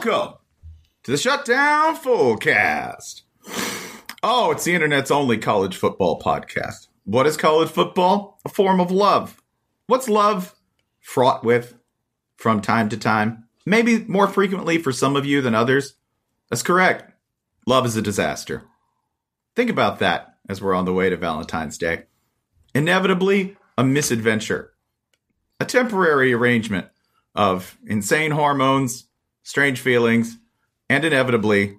Welcome to the Shutdown Fullcast. Oh, it's the internet's only college football podcast. What is college football? A form of love. What's love? Fraught with, from time to time. Maybe more frequently for some of you than others. That's correct. Love is a disaster. Think about that as we're on the way to Valentine's Day. Inevitably, a misadventure. A temporary arrangement of insane hormones, strange feelings, and inevitably,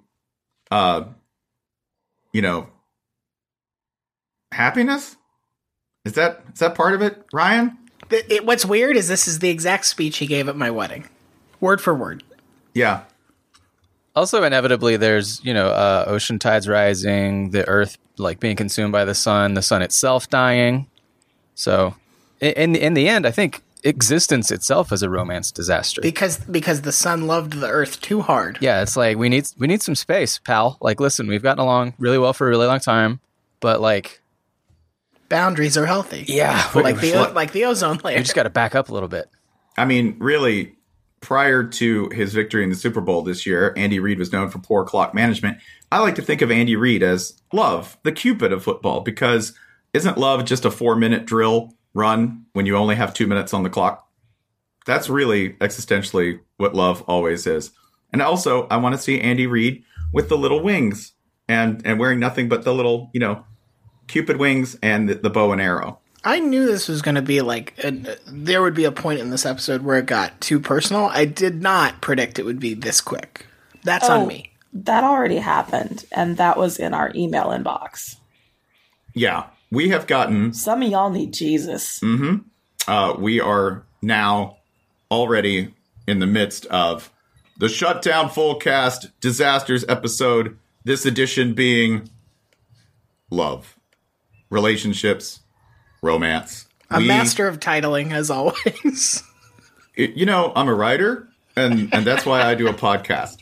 happiness? Is that part of it, Ryan? What's weird is this is the exact speech he gave at my wedding. Word for word. Yeah. Also, inevitably, there's, ocean tides rising, the earth being consumed by the sun itself dying. So in the end, I think existence itself is a romance disaster. Because the sun loved the earth too hard. Yeah, it's like we need some space, pal. Listen, we've gotten along really well for a really long time, but boundaries are healthy. Yeah, like the ozone layer. You just got to back up a little bit. I mean, really, prior to his victory in the Super Bowl this year, Andy Reid was known for poor clock management. I like to think of Andy Reid as love, the Cupid of football, because isn't love just a 4-minute drill run when you only have 2 minutes on the clock? That's really existentially what love always is. And also, I want to see Andy Reid with the little wings and wearing nothing but the little, Cupid wings and the bow and arrow. I knew this was going to be there would be a point in this episode where it got too personal. I did not predict it would be this quick. That's on me. That already happened, and that was in our email inbox. Yeah, we have gotten... Some of y'all need Jesus. Mm-hmm. We are now already in the midst of the Shutdown Fullcast Disasters episode, this edition being love, relationships, romance. A master of titling, as always. I'm a writer, and that's why I do a podcast.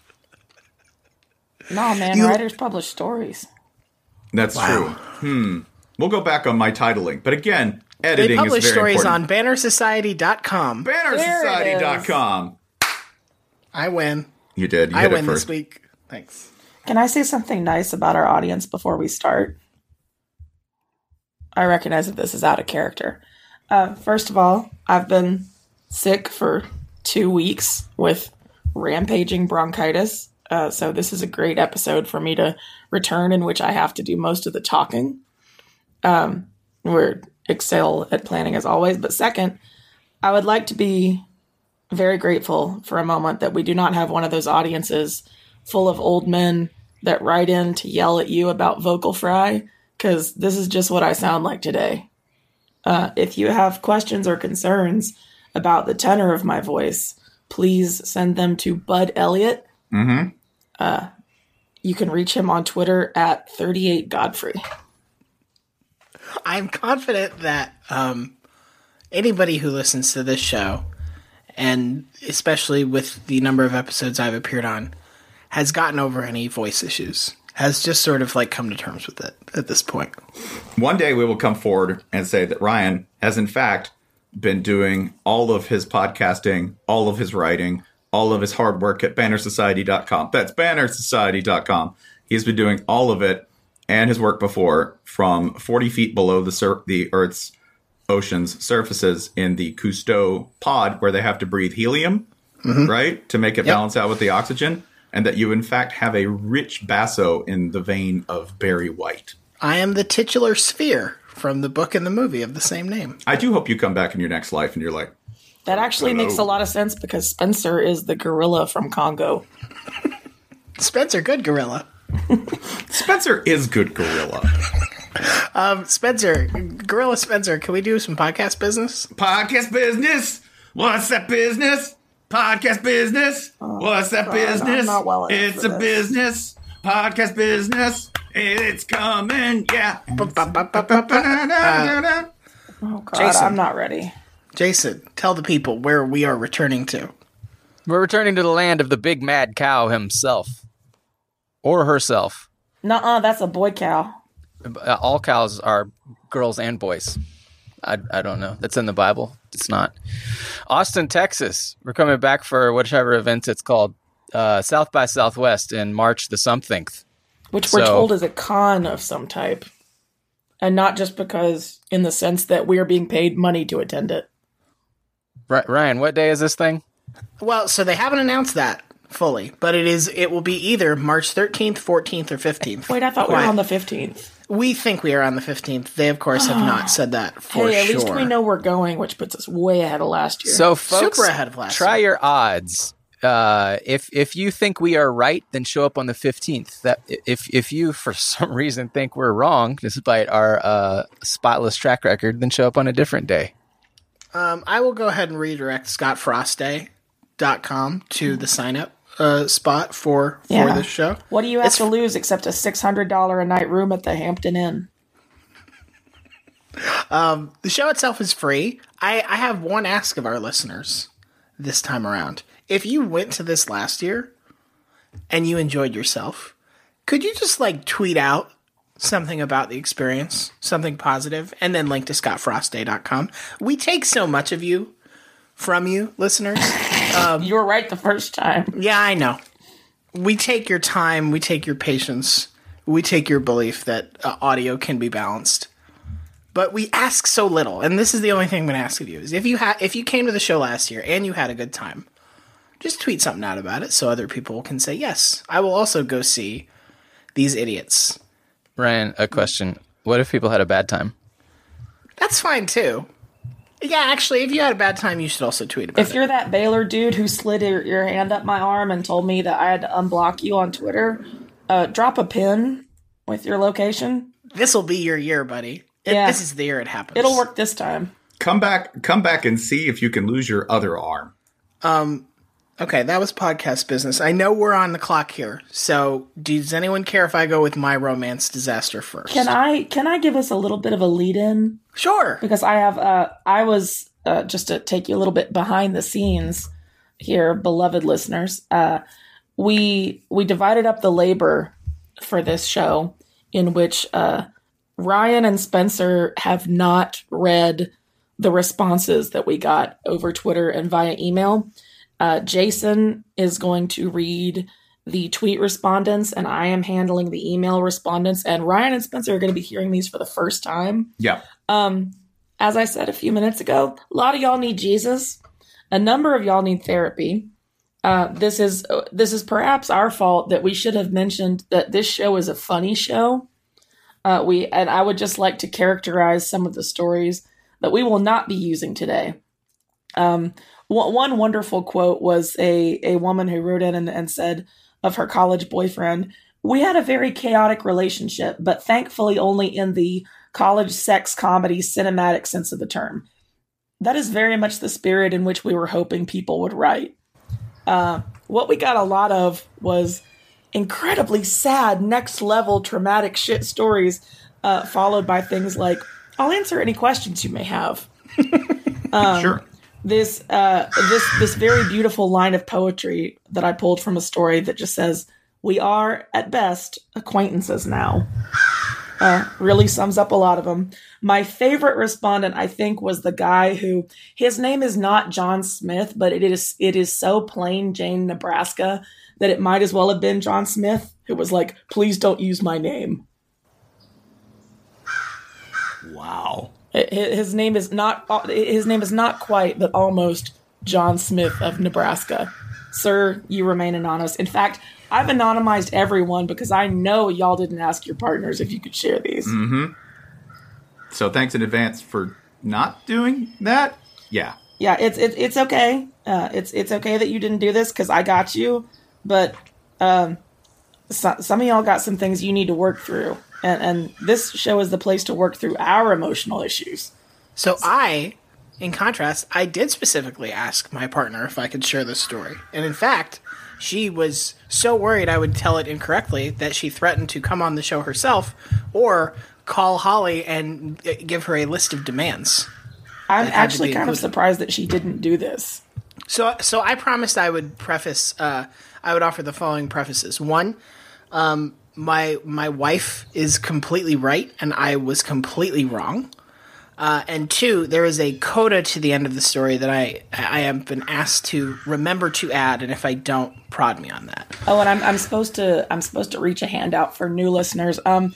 No, man, writers publish stories. That's true. We'll go back on my titling. But again, editing is very important. They publish stories on bannersociety.com. Bannersociety.com. I win. You did. I win this week. Thanks. Can I say something nice about our audience before we start? I recognize that this is out of character. First of all, I've been sick for 2 weeks with rampaging bronchitis. So this is a great episode for me to return in which I have to do most of the talking. We're excel at planning as always. But second, I would like to be very grateful for a moment that we do not have one of those audiences full of old men that write in to yell at you about vocal fry, because this is just what I sound like today. If you have questions or concerns about the tenor of my voice, please send them to Bud Elliott. Mm-hmm. You can reach him on Twitter at 38Godfrey. I'm confident that anybody who listens to this show, and especially with the number of episodes I've appeared on, has gotten over any voice issues. Has just sort of come to terms with it at this point. One day we will come forward and say that Ryan has in fact been doing all of his podcasting, all of his writing, all of his hard work at bannersociety.com. That's bannersociety.com. He's been doing all of it and his work before from 40 feet below the Earth's ocean's surfaces in the Cousteau pod where they have to breathe helium, right, to make it balance out with the oxygen. And that you, in fact, have a rich basso in the vein of Barry White. I am the titular sphere from the book and the movie of the same name. I do hope you come back in your next life and you're like... That actually makes a lot of sense because Spencer is the gorilla from Congo. Spencer, good gorilla. Spencer is good gorilla. Spencer, Gorilla Spencer, can we do some podcast business? Podcast business? What's that business? Podcast business? What's that business? It's a business. Podcast business. It's coming, yeah. Oh, God, Jason. I'm not ready. Jason, tell the people where we are returning to. We're returning to the land of the big mad cow himself. Or herself. Nuh-uh, that's a boy cow. All cows are girls and boys. I don't know. That's in the Bible. It's not. Austin, Texas. We're coming back for whichever event it's called. South by Southwest in March the somethingth. Which we're told is a con of some type. And not just because, in the sense that we are being paid money to attend it. Ryan, what day is this thing? Well, so they haven't announced that fully, but it will be either March 13th, 14th, or 15th. Wait, I thought we were on the 15th. We think we are on the 15th. They, of course, have not said that for sure. Hey, at least we know we're going, which puts us way ahead of last year. So, folks, super ahead of last try year. your odds. If you think we are right, then show up on the 15th. That if you for some reason think we're wrong, despite our spotless track record, then show up on a different day. I will go ahead and redirect scottfrostday.com to the sign up spot for this show. What do you have to lose except a $600 a night room at the Hampton Inn? The show itself is free. I have one ask of our listeners this time around. If you went to this last year and you enjoyed yourself, could you just tweet out something about the experience, something positive, and then link to scottfrostday.com? We take so much of you from you, listeners. You were right the first time. Yeah, I know. We take your time. We take your patience. We take your belief that audio can be balanced. But we ask so little, and this is the only thing I'm going to ask of you, is if you came to the show last year and you had a good time, just tweet something out about it so other people can say, yes, I will also go see these idiots. Ryan, a question. What if people had a bad time? That's fine, too. Yeah, actually, if you had a bad time, you should also tweet about it. If you're that Baylor dude who slid your hand up my arm and told me that I had to unblock you on Twitter, drop a pin with your location. This will be your year, buddy. Yeah. This is the year it happens. It'll work this time. Come back and see if you can lose your other arm. Okay, that was podcast business. I know we're on the clock here, so does anyone care if I go with my romance disaster first? Can I give us a little bit of a lead-in? Sure. Because I was just to take you a little bit behind the scenes here, beloved listeners. We divided up the labor for this show, in which Ryan and Spencer have not read the responses that we got over Twitter and via email. Jason is going to read the tweet respondents, and I am handling the email respondents. And Ryan and Spencer are going to be hearing these for the first time. Yeah. As I said a few minutes ago, a lot of y'all need Jesus. A number of y'all need therapy. This is perhaps our fault that we should have mentioned that this show is a funny show. And I would just like to characterize some of the stories that we will not be using today. One wonderful quote was a woman who wrote in and said of her college boyfriend, "We had a very chaotic relationship, but thankfully only in the college sex comedy cinematic sense of the term." That is very much the spirit in which we were hoping people would write. What we got a lot of was incredibly sad, next level traumatic shit stories, followed by things like, "I'll answer any questions you may have." Sure. This very beautiful line of poetry that I pulled from a story that just says, "We are, at best, acquaintances now." Really sums up a lot of them. My favorite respondent, I think, was the guy who, his name is not John Smith, but it is so plain Jane, Nebraska, that it might as well have been John Smith, who was like, "Please don't use my name." Wow. His name is not quite, but almost John Smith of Nebraska. Sir, you remain anonymous. In fact, I've anonymized everyone because I know y'all didn't ask your partners if you could share these. Mm-hmm. So thanks in advance for not doing that. Yeah. Yeah, it's okay. It's okay that you didn't do this because I got you. But some of y'all got some things you need to work through. And this show is the place to work through our emotional issues. So in contrast, I did specifically ask my partner if I could share this story. And in fact, she was so worried I would tell it incorrectly that she threatened to come on the show herself or call Holly and give her a list of demands. I'm actually kind of surprised that she didn't do this. So I promised I would offer the following prefaces. One, my wife is completely right and I was completely wrong. And two, there is a coda to the end of the story that I have been asked to remember to add, and if I don't, prod me on that. Oh, and I'm supposed to reach a hand out for new listeners.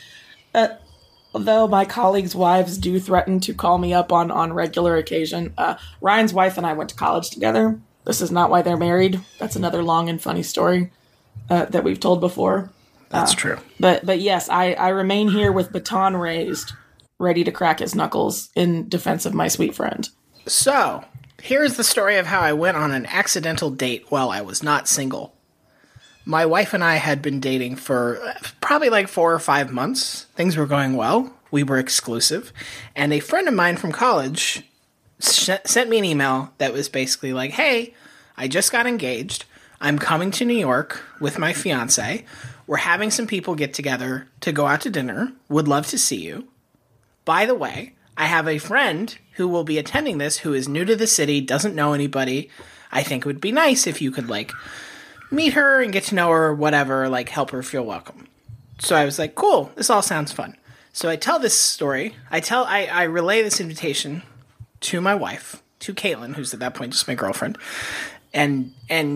Though my colleagues' wives do threaten to call me up on regular occasion, Ryan's wife and I went to college together. This is not why they're married. That's another long and funny story that we've told before. That's true. But yes, I remain here with baton raised, ready to crack his knuckles in defense of my sweet friend. So, here's the story of how I went on an accidental date while I was not single. My wife and I had been dating for probably like 4 or 5 months. Things were going well. We were exclusive. And a friend of mine from college sent me an email that was basically like, hey, I just got engaged. I'm coming to New York with my fiance. We're having some people get together to go out to dinner. Would love to see you. By the way, I have a friend who will be attending this who is new to the city, doesn't know anybody. I think it would be nice if you could, like, meet her and get to know her, whatever, like, help her feel welcome. So I was like, cool, this all sounds fun. So I tell this story. I relay this invitation to my wife, to Caitlin, who's at that point just my girlfriend, and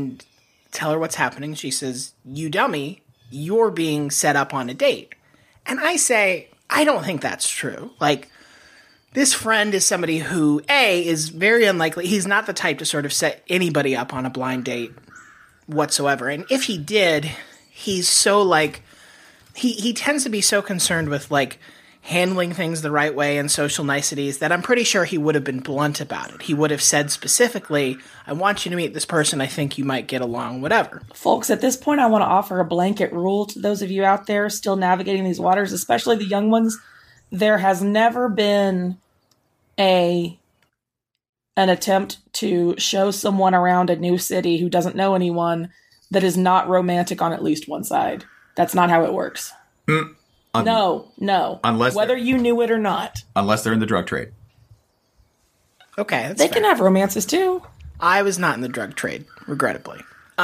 tell her what's happening. She says, you dummy, you're being set up on a date. And I say, I don't think that's true. Like, this friend is somebody who, A, is very unlikely. He's not the type to sort of set anybody up on a blind date whatsoever. And if he did, he's so, like, he tends to be so concerned with, like, handling things the right way and social niceties that I'm pretty sure he would have been blunt about it. He would have said specifically, I want you to meet this person. I think you might get along, whatever. Folks, at this point, I want to offer a blanket rule to those of you out there still navigating these waters, especially the young ones. There has never been an attempt to show someone around a new city who doesn't know anyone that is not romantic on at least one side. That's not how it works. No. Unless whether you knew it or not. Unless they're in the drug trade. Okay, that's they fair. can have romances too. I was not in the drug trade, regrettably.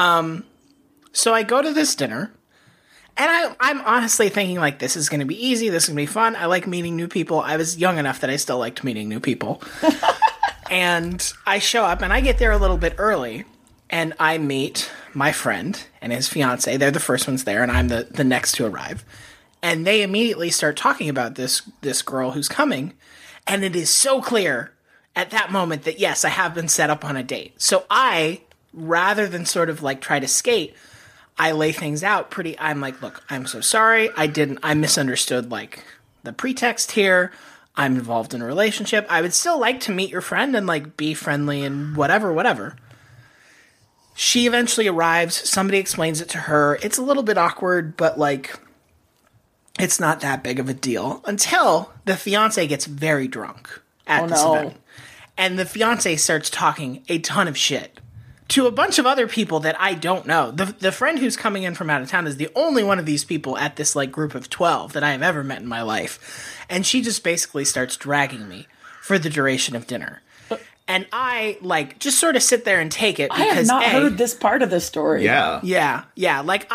So I go to this dinner, and I'm honestly thinking, like, this is going to be easy, this is going to be fun. I like meeting new people. I was young enough that I still liked meeting new people. And I show up, and I get there a little bit early, and I meet my friend and his fiance. They're the first ones there, and I'm the next to arrive. And they immediately start talking about this girl who's coming, and it is so clear at that moment that, yes, I have been set up on a date. So I, rather than sort of, like, try to skate, I lay things out I'm like, look, I'm so sorry. I misunderstood, like, the pretext here. I'm involved in a relationship. I would still like to meet your friend and, like, be friendly and whatever. She eventually arrives. Somebody explains it to her. It's a little bit awkward, but, like, it's not that big of a deal until the fiance gets very drunk at this event. And the fiance starts talking a ton of shit to a bunch of other people that I don't know. The friend who's coming in from out of town is the only one of these people at this, like, group of 12 that I have ever met in my life. And she just basically starts dragging me for the duration of dinner. And I, like, just sort of sit there and take it because I have not heard this part of the story. Yeah. Yeah. Like,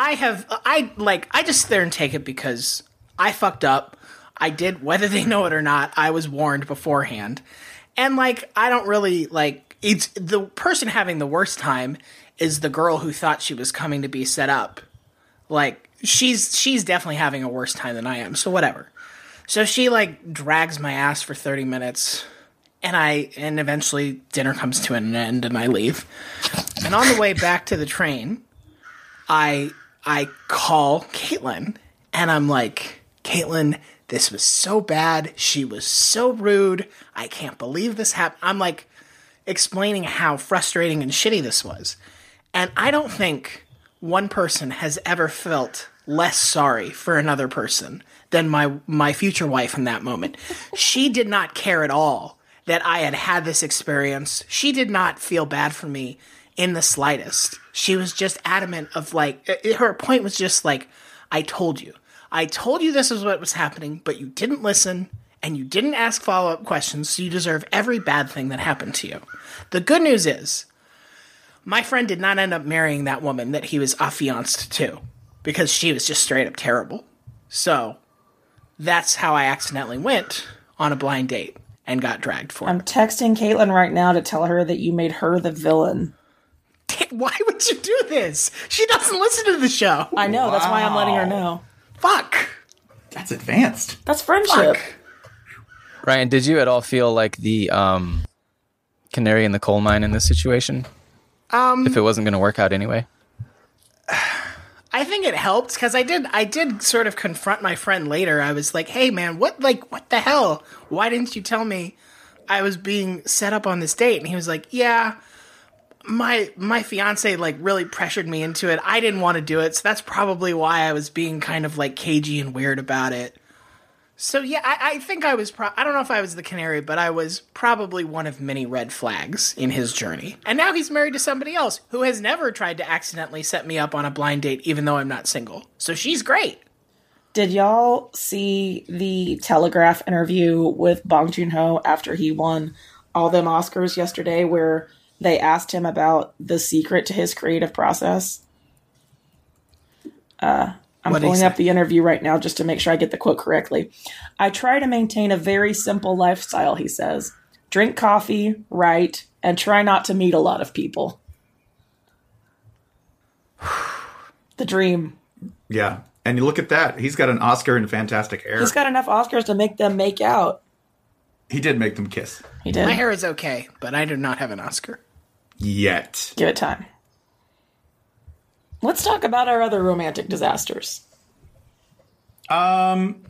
I just sit there and take it because I fucked up. I did, whether they know it or not, I was warned beforehand. And, like, I don't really, like, it's the person having the worst time is the girl who thought she was coming to be set up. Like, she's definitely having a worse time than I am, so whatever. So she, like, drags my ass for 30 minutes, and eventually dinner comes to an end and I leave. And on the way back to the train, I call Caitlin, and I'm like, Caitlin, this was so bad. She was so rude. I can't believe this happened. I'm, like, explaining how frustrating and shitty this was. And I don't think one person has ever felt less sorry for another person than my future wife in that moment. She did not care at all that I had this experience. She did not feel bad for me in the slightest. She was just adamant of, like, her point was just like, I told you this is what was happening, but you didn't listen and you didn't ask follow-up questions, so you deserve every bad thing that happened to you. The good news is, my friend did not end up marrying that woman that he was affianced to, because she was just straight up terrible. So, that's how I accidentally went on a blind date. and got dragged for I'm it. texting Caitlin right now to tell her that you made her the villain. Why would you do this? She doesn't listen to the show. I know, that's why I'm letting her Wow. know. Fuck. That's advanced. That's friendship. Fuck. Ryan, did you at all feel like the canary in the coal mine in this situation? If it wasn't going to work out anyway? I think it helped because I did sort of confront my friend later. I was like, "Hey, man, what the hell? Why didn't you tell me I was being set up on this date?" And he was like, "Yeah, my fiance like really pressured me into it. I didn't want to do it, so that's probably why I was being kind of like cagey and weird about it." So yeah, I think I was. I don't know if I was the canary, but I was probably one of many red flags in his journey. And now he's married to somebody else who has never tried to accidentally set me up on a blind date, even though I'm not single. So she's great. Did y'all see the Telegraph interview with Bong Joon-ho after he won all them Oscars yesterday, where they asked him about the secret to his creative process? I'm What'd he pulling say? up the interview right now just to make sure I get the quote correctly. "I try to maintain a very simple lifestyle," he says. "Drink coffee, write, and try not to meet a lot of people." The dream. Yeah. And you look at that. He's got an Oscar and Fantastic Hair. He's got enough Oscars to make them make out. He did make them kiss. He did. My hair is okay, but I do not have an Oscar. Yet. Give it time. Let's talk about our other romantic disasters. All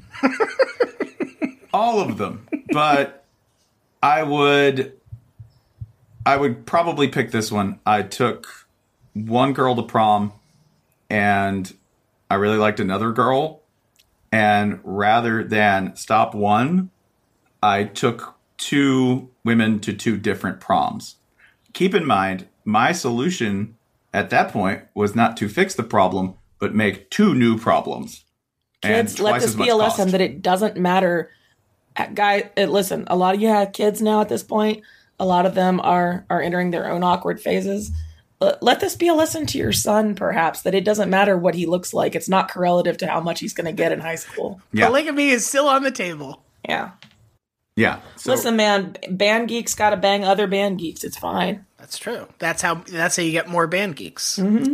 of them. But I would probably pick this one. I took one girl to prom and I really liked another girl. And rather than stop one, I took two women to two different proms. Keep in mind, my solution at that point was not to fix the problem, but make two new problems. Kids, let this be a lesson that it doesn't matter. Listen, a lot of you have kids now at this point. A lot of them are entering their own awkward phases. Let this be a lesson to your son, perhaps, that it doesn't matter what he looks like. It's not correlative to how much he's going to get in high school. Yeah. Polygamy is still on the table. Yeah. Yeah. So, Listen, man, band geeks got to bang other band geeks. It's fine. That's true. That's how you get more band geeks. Mm-hmm.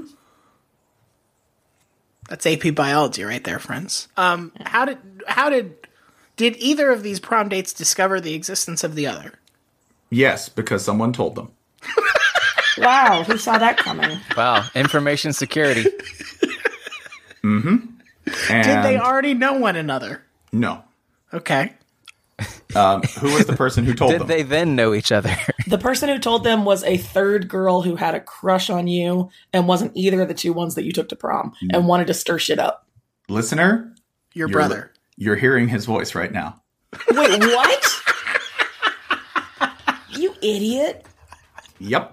That's AP biology right there, friends. Did either of these prom dates discover the existence of the other? yes, because someone told them. Wow, who saw that coming? Wow, information security. And Did they already know one another? No. Okay. Who was the person who told Did them? they then know each other? The person who told them was a third girl who had a crush on you and wasn't either of the two ones that you took to prom and wanted to stir shit up. Listener, Your brother. You're hearing his voice right now. Wait, what? You idiot. Yep.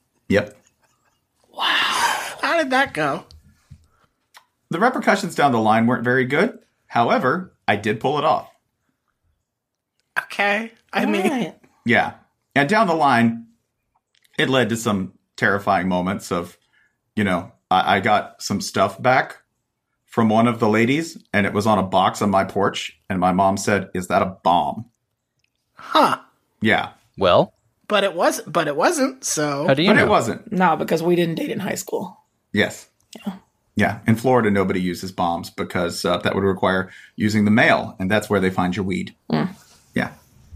How did that go? The repercussions down the line weren't very good. However, I did pull it off. Okay. I All mean, right. Yeah. And down the line, it led to some terrifying moments of, I got some stuff back from one of the ladies, and it was on a box on my porch, and my mom said, "Is that a bomb?" huh. Yeah. Well, But it wasn't, so how do you But know? it wasn't. No, because we didn't date in high school. Yes. Yeah. In Florida, nobody uses bombs because that would require using the mail, and that's where they find your weed. Yeah.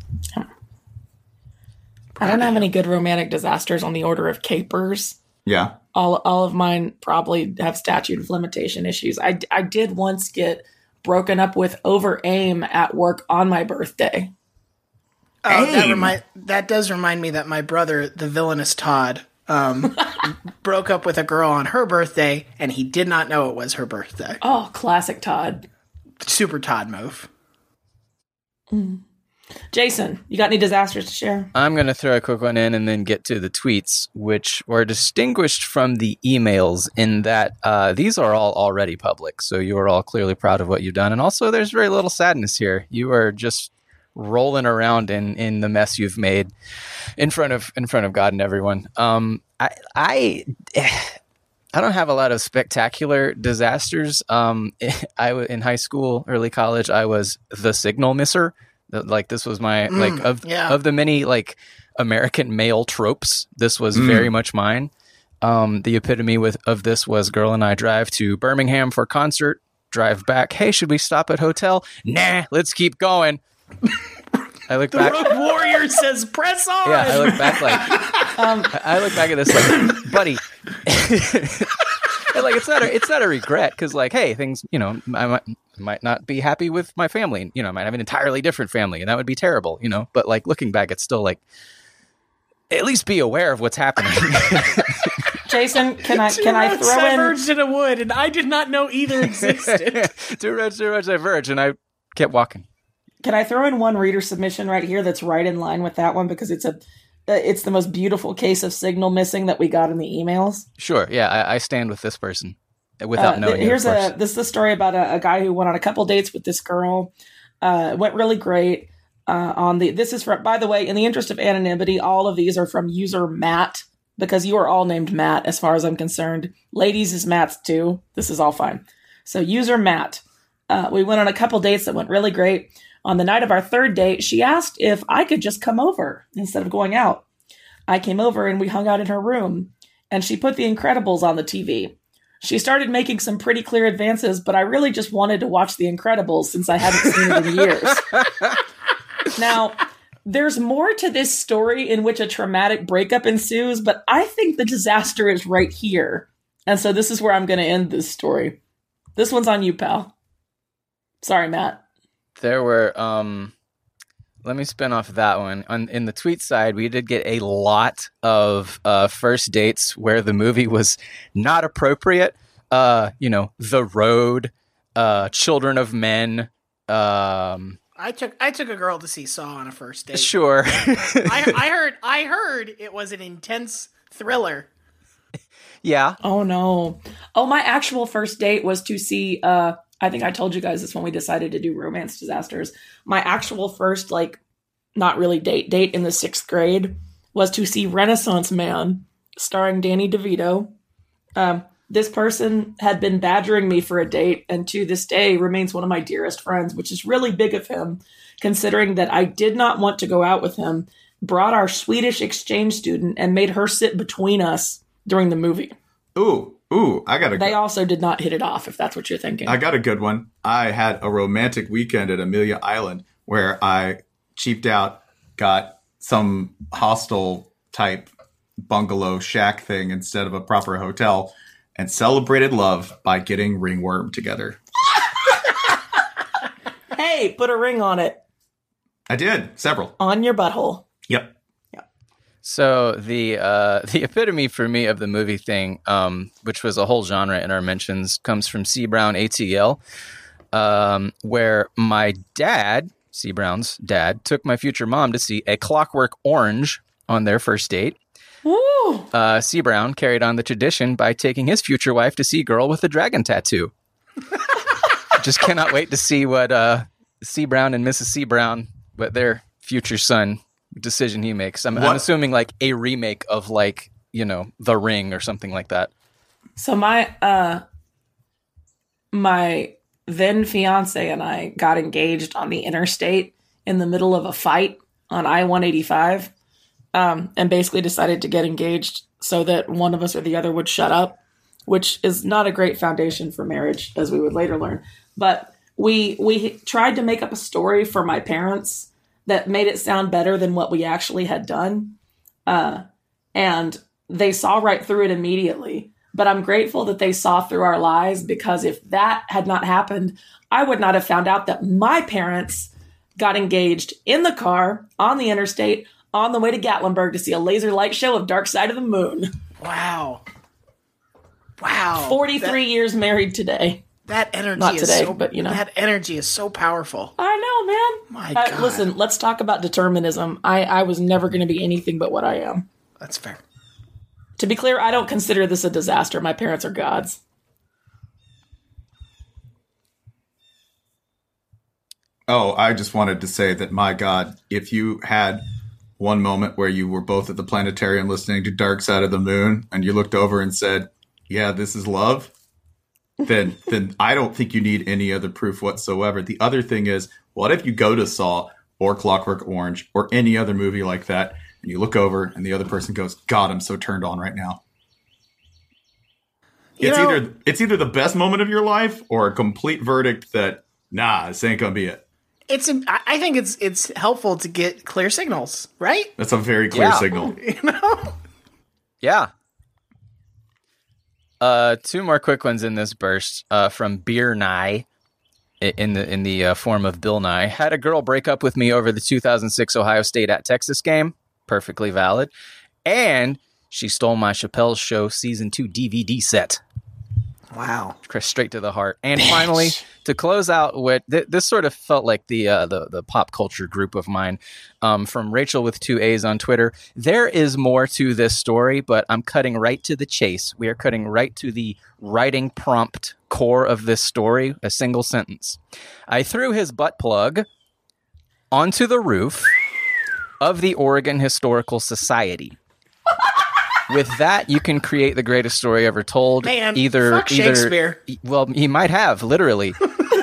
I don't have any good romantic disasters on the order of capers. Yeah. All of mine probably have statute of limitation issues. I did once get broken up with over aim at work on my birthday. Oh, that does remind me that my brother, the villainous Todd, broke up with a girl on her birthday, and he did not know it was her birthday. Oh, classic Todd. Super Todd move. Jason, you got any disasters to share? I'm going to throw a quick one in and then get to the tweets, which were distinguished from the emails in that these are all already public. So you are all clearly proud of what you've done. And also there's very little sadness here. You are just rolling around in the mess you've made in front of God and everyone. I don't have a lot of spectacular disasters. In high school, early college, I was the signal misser. Like this was my of the many like American male tropes. This was very much mine. The epitome of this was girl and I drive to Birmingham for concert, drive back. Hey, should we stop at hotel? Nah, let's keep going. I look back. Road Warrior says, "Press on." Yeah, I look back like I look back at this like, buddy. And like it's not a regret because like, hey, things, you know, I might not be happy with my family. You know, I might have an entirely different family, and that would be terrible. You know, but like looking back, it's still like at least be aware of what's happening. Jason, can I throw in? Diverged in a wood, and I did not know either existed. Two roads diverge, and I kept walking. Can I throw in one reader submission right here that's right in line with that one because it's the most beautiful case of signal missing that we got in the emails. Sure, yeah, I stand with this person without knowing. This is a story about a guy who went on a couple dates with this girl. Went really great. This is from, by the way, in the interest of anonymity, all of these are from user Matt because you are all named Matt as far as I'm concerned. Ladies is Matt's too. This is all fine. So user Matt, we went on a couple dates that went really great. On the night of our third date, she asked if I could just come over instead of going out. I came over and we hung out in her room, and she put The Incredibles on the TV. She started making some pretty clear advances, but I really just wanted to watch The Incredibles since I hadn't seen it in years. Now, there's more to this story in which a traumatic breakup ensues, but I think the disaster is right here. And so this is where I'm going to end this story. This one's on you, pal. Sorry, Matt. There were, let me spin off that one. In the tweet side, we did get a lot of first dates where the movie was not appropriate. You know, The Road, Children of Men. I took a girl to see Saw on a first date. Sure. I heard it was an intense thriller. Yeah. Oh, no. Oh, my actual first date was to see... I think I told you guys this when we decided to do romance disasters. My actual first, like, not really date in the 6th grade was to see Renaissance Man, starring Danny DeVito. This person had been badgering me for a date, and to this day remains one of my dearest friends, which is really big of him, considering that I did not want to go out with him, brought our Swedish exchange student, and made her sit between us during the movie. Ooh, I got a They also did not hit it off, if that's what you're thinking. I got a good one. I had a romantic weekend at Amelia Island where I cheaped out, got some hostel type bungalow shack thing instead of a proper hotel, and celebrated love by getting ringworm together. Hey, put a ring on it. I did. Several. On your butthole. Yep. So the epitome for me of the movie thing, which was a whole genre in our mentions, comes from C. Brown ATL, where my dad, C. Brown's dad, took my future mom to see A Clockwork Orange on their first date. Woo! C. Brown carried on the tradition by taking his future wife to see Girl with a Dragon Tattoo. Just cannot wait to see what C. Brown and Mrs. C. Brown, what their future son decision he makes. I'm assuming like a remake of like, you know, The Ring or something like that. So my then fiance and I got engaged on the interstate in the middle of a fight on I-185, and basically decided to get engaged so that one of us or the other would shut up, which is not a great foundation for marriage, as we would later learn. But we tried to make up a story for my parents that made it sound better than what we actually had done. And they saw right through it immediately. But I'm grateful that they saw through our lies, because if that had not happened, I would not have found out that my parents got engaged in the car on the interstate on the way to Gatlinburg to see a laser light show of Dark Side of the Moon. Wow. 43 years married today. That energy Not is today, so, but you know. That energy is so powerful. I know, man. My God. Listen, let's talk about determinism. I was never going to be anything but what I am. That's fair. To be clear, I don't consider this a disaster. My parents are gods. Oh, I just wanted to say that, my God, if you had one moment where you were both at the planetarium listening to Dark Side of the Moon and you looked over and said, yeah, this is love, then I don't think you need any other proof whatsoever. The other thing is, what if you go to Saw or Clockwork Orange or any other movie like that, and you look over and the other person goes, God, I'm so turned on right now. It's either the best moment of your life or a complete verdict that, nah, this ain't gonna be it. I think it's helpful to get clear signals, right? That's a very clear signal. You know? Yeah. Two more quick ones in this burst from Beer Nye in the form of Bill Nye. Had a girl break up with me over the 2006 Ohio State at Texas game. Perfectly valid. And she stole my Chappelle's Show Season 2 DVD set. Wow. Straight to the heart. And finally, to close out what this sort of felt like the pop culture group of mine, from Rachel with 2 A's on Twitter. There is more to this story, but I'm cutting right to the chase. We are cutting right to the writing prompt core of this story, a single sentence. I threw his butt plug onto the roof of the Oregon Historical Society. With that, you can create the greatest story ever told. Man, fuck Shakespeare. Well, he might have, literally.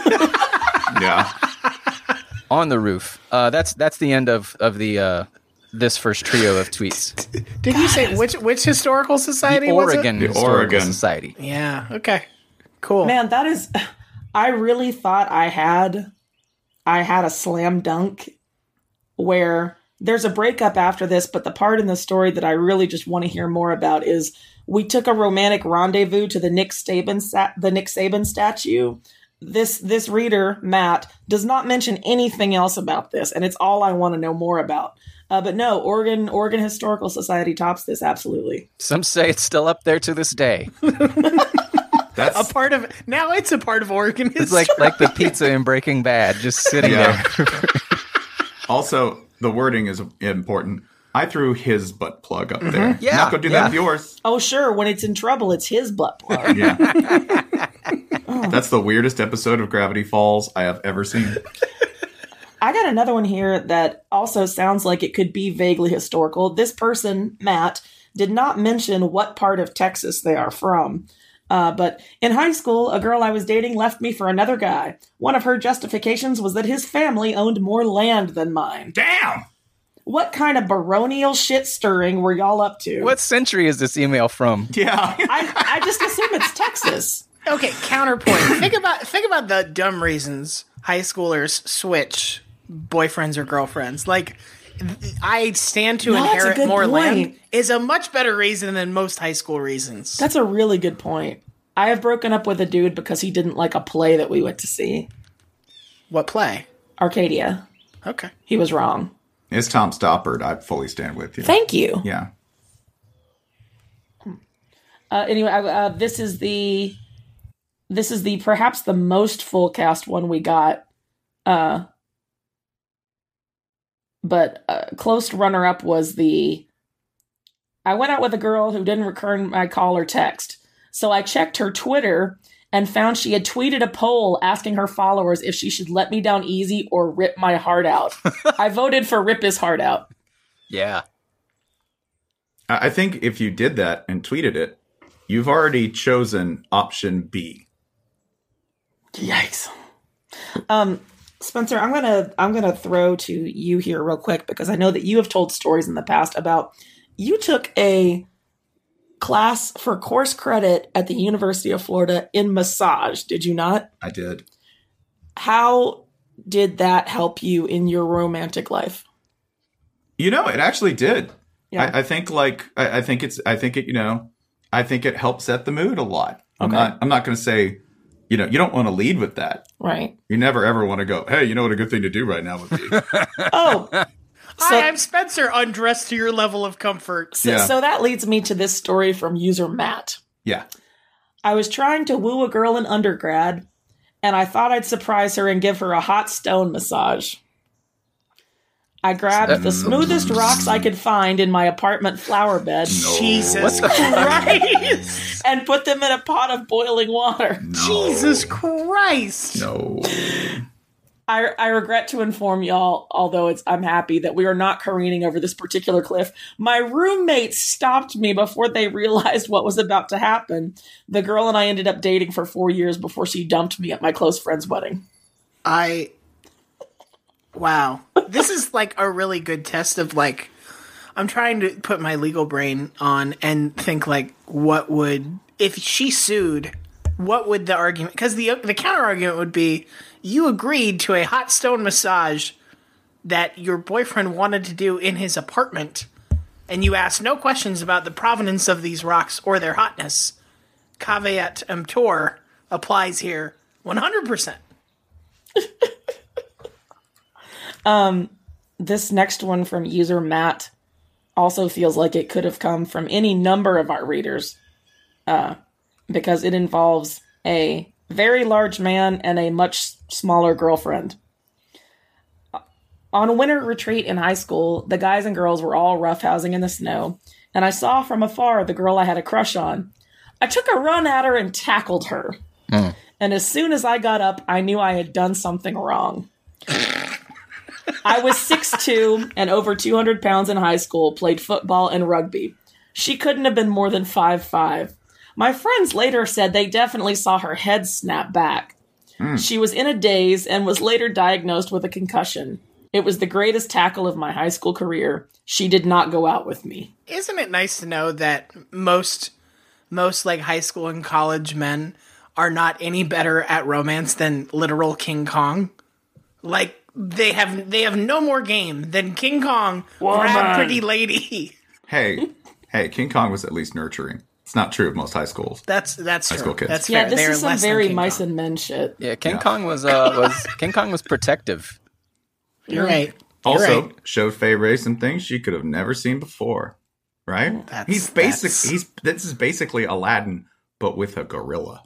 Yeah. On the roof. That's the end of the this first trio of tweets. Did you say which historical society was it? Oregon Historical Society. Yeah, okay. Cool. Man, that is... I really thought I had a slam dunk where... There's a breakup after this, but the part in the story that I really just want to hear more about is we took a romantic rendezvous to the Nick Saban statue. This reader, Matt, does not mention anything else about this, and it's all I want to know more about. But no, Oregon Historical Society tops this, absolutely. Some say it's still up there to this day. That's a part of now. It's a part of Oregon history. It's like the pizza in Breaking Bad, just sitting there. Also, the wording is important. I threw his butt plug up there. Yeah, Not gonna do that with yours. Oh, sure. When it's in trouble, it's his butt plug. Yeah. That's the weirdest episode of Gravity Falls I have ever seen. I got another one here that also sounds like it could be vaguely historical. This person, Matt, did not mention what part of Texas they are from. But in high school, a girl I was dating left me for another guy. One of her justifications was that his family owned more land than mine. Damn! What kind of baronial shit stirring were y'all up to? What century is this email from? Yeah. I just assume it's Texas. Okay, counterpoint. think about the dumb reasons high schoolers switch boyfriends or girlfriends. Like, I stand to inherit more land is a much better reason than most high school reasons. That's a really good point. I have broken up with a dude because he didn't like a play that we went to see. What play? Arcadia. Okay. He was wrong. It's Tom Stoppard. I fully stand with you. Thank you. Yeah. Anyway, this is the perhaps the most full cast one we got. But close runner-up was I went out with a girl who didn't return my call or text. So I checked her Twitter and found she had tweeted a poll asking her followers if she should let me down easy or rip my heart out. I voted for rip his heart out. Yeah. I think if you did that and tweeted it, you've already chosen option B. Yikes. Spencer, I'm gonna throw to you here real quick because I know that you have told stories in the past about you took a class for course credit at the University of Florida in massage, did you not? I did. How did that help you in your romantic life? You know, it actually did. Yeah. I think it helped set the mood a lot. Okay. I'm not going to say, you don't want to lead with that. Right. You never ever want to go, hey, you know what a good thing to do right now would be? Oh. Hi, I'm Spencer, undressed to your level of comfort. So that leads me to this story from user Matt. Yeah. I was trying to woo a girl in undergrad, and I thought I'd surprise her and give her a hot stone massage. I grabbed the smoothest rocks I could find in my apartment flower bed. No. Jesus Christ! And put them in a pot of boiling water. No. Jesus Christ! No. I regret to inform y'all, although I'm happy that we are not careening over this particular cliff. My roommates stopped me before they realized what was about to happen. The girl and I ended up dating for 4 years before she dumped me at my close friend's wedding. Wow. this is like a really good test of like, I'm trying to put my legal brain on and think like, what would, if she sued, what would the argument, because the counter argument would be, you agreed to a hot stone massage that your boyfriend wanted to do in his apartment, and you asked no questions about the provenance of these rocks or their hotness. Caveat emptor applies here 100%. This next one from user Matt also feels like it could have come from any number of our readers, because it involves a very large man and a much smaller girlfriend. On a winter retreat in high school, the guys and girls were all roughhousing in the snow, and I saw from afar the girl I had a crush on. I took a run at her and tackled her. And as soon as I got up, I knew I had done something wrong. I was 6'2" and over 200 pounds in high school, played football and rugby. She couldn't have been more than 5'5". My friends later said they definitely saw her head snap back. She was in a daze and was later diagnosed with a concussion. It was the greatest tackle of my high school career. She did not go out with me. Isn't it nice to know that most like high school and college men are not any better at romance than literal King Kong? Like, they have no more game than King Kong grab pretty lady. Hey, King Kong was at least nurturing. It's not true of most high schools. That's high true. School kids. That's fair. Yeah, this They're is some less than very King mice Kong. and men shit. Yeah, King Kong was protective. You're right. Also, right. showed Faye Ray some things she could have never seen before. Right? This is basically Aladdin, but with a gorilla.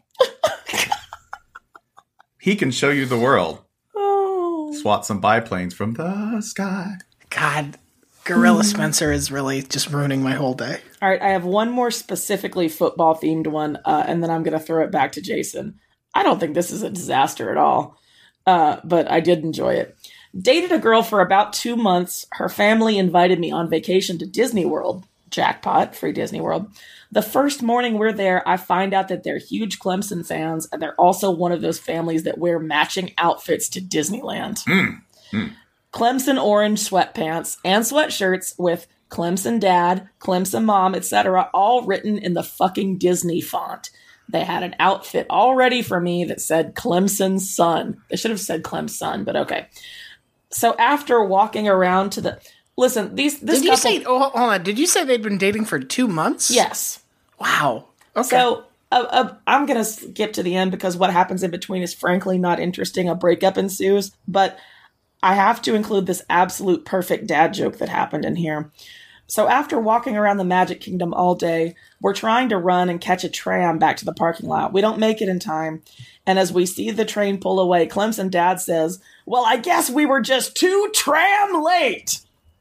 He can show you the world. Oh. Swat some biplanes from the sky. God, Gorilla Spencer is really just ruining my whole day. All right, I have one more specifically football-themed one, and then I'm going to throw it back to Jason. I don't think this is a disaster at all, but I did enjoy it. Dated a girl for about 2 months. Her family invited me on vacation to Disney World. Jackpot, free Disney World. The first morning we're there, I find out that they're huge Clemson fans, and they're also one of those families that wear matching outfits to Disneyland. Clemson orange sweatpants and sweatshirts with Clemson dad, Clemson mom, etc., all written in the fucking Disney font. They had an outfit all ready for me that said Clemson son. They should have said Clemson, but okay. So after walking around to the... Listen, this Did you say... Oh, hold on. Did you say they'd been dating for 2 months? Yes. Wow. Okay. So I'm going to skip to the end because what happens in between is frankly not interesting. A breakup ensues, but I have to include this absolute perfect dad joke that happened in here. So after walking around the Magic Kingdom all day, we're trying to run and catch a tram back to the parking lot. We don't make it in time. And as we see the train pull away, Clemson dad says, "Well, I guess we were just too tram late."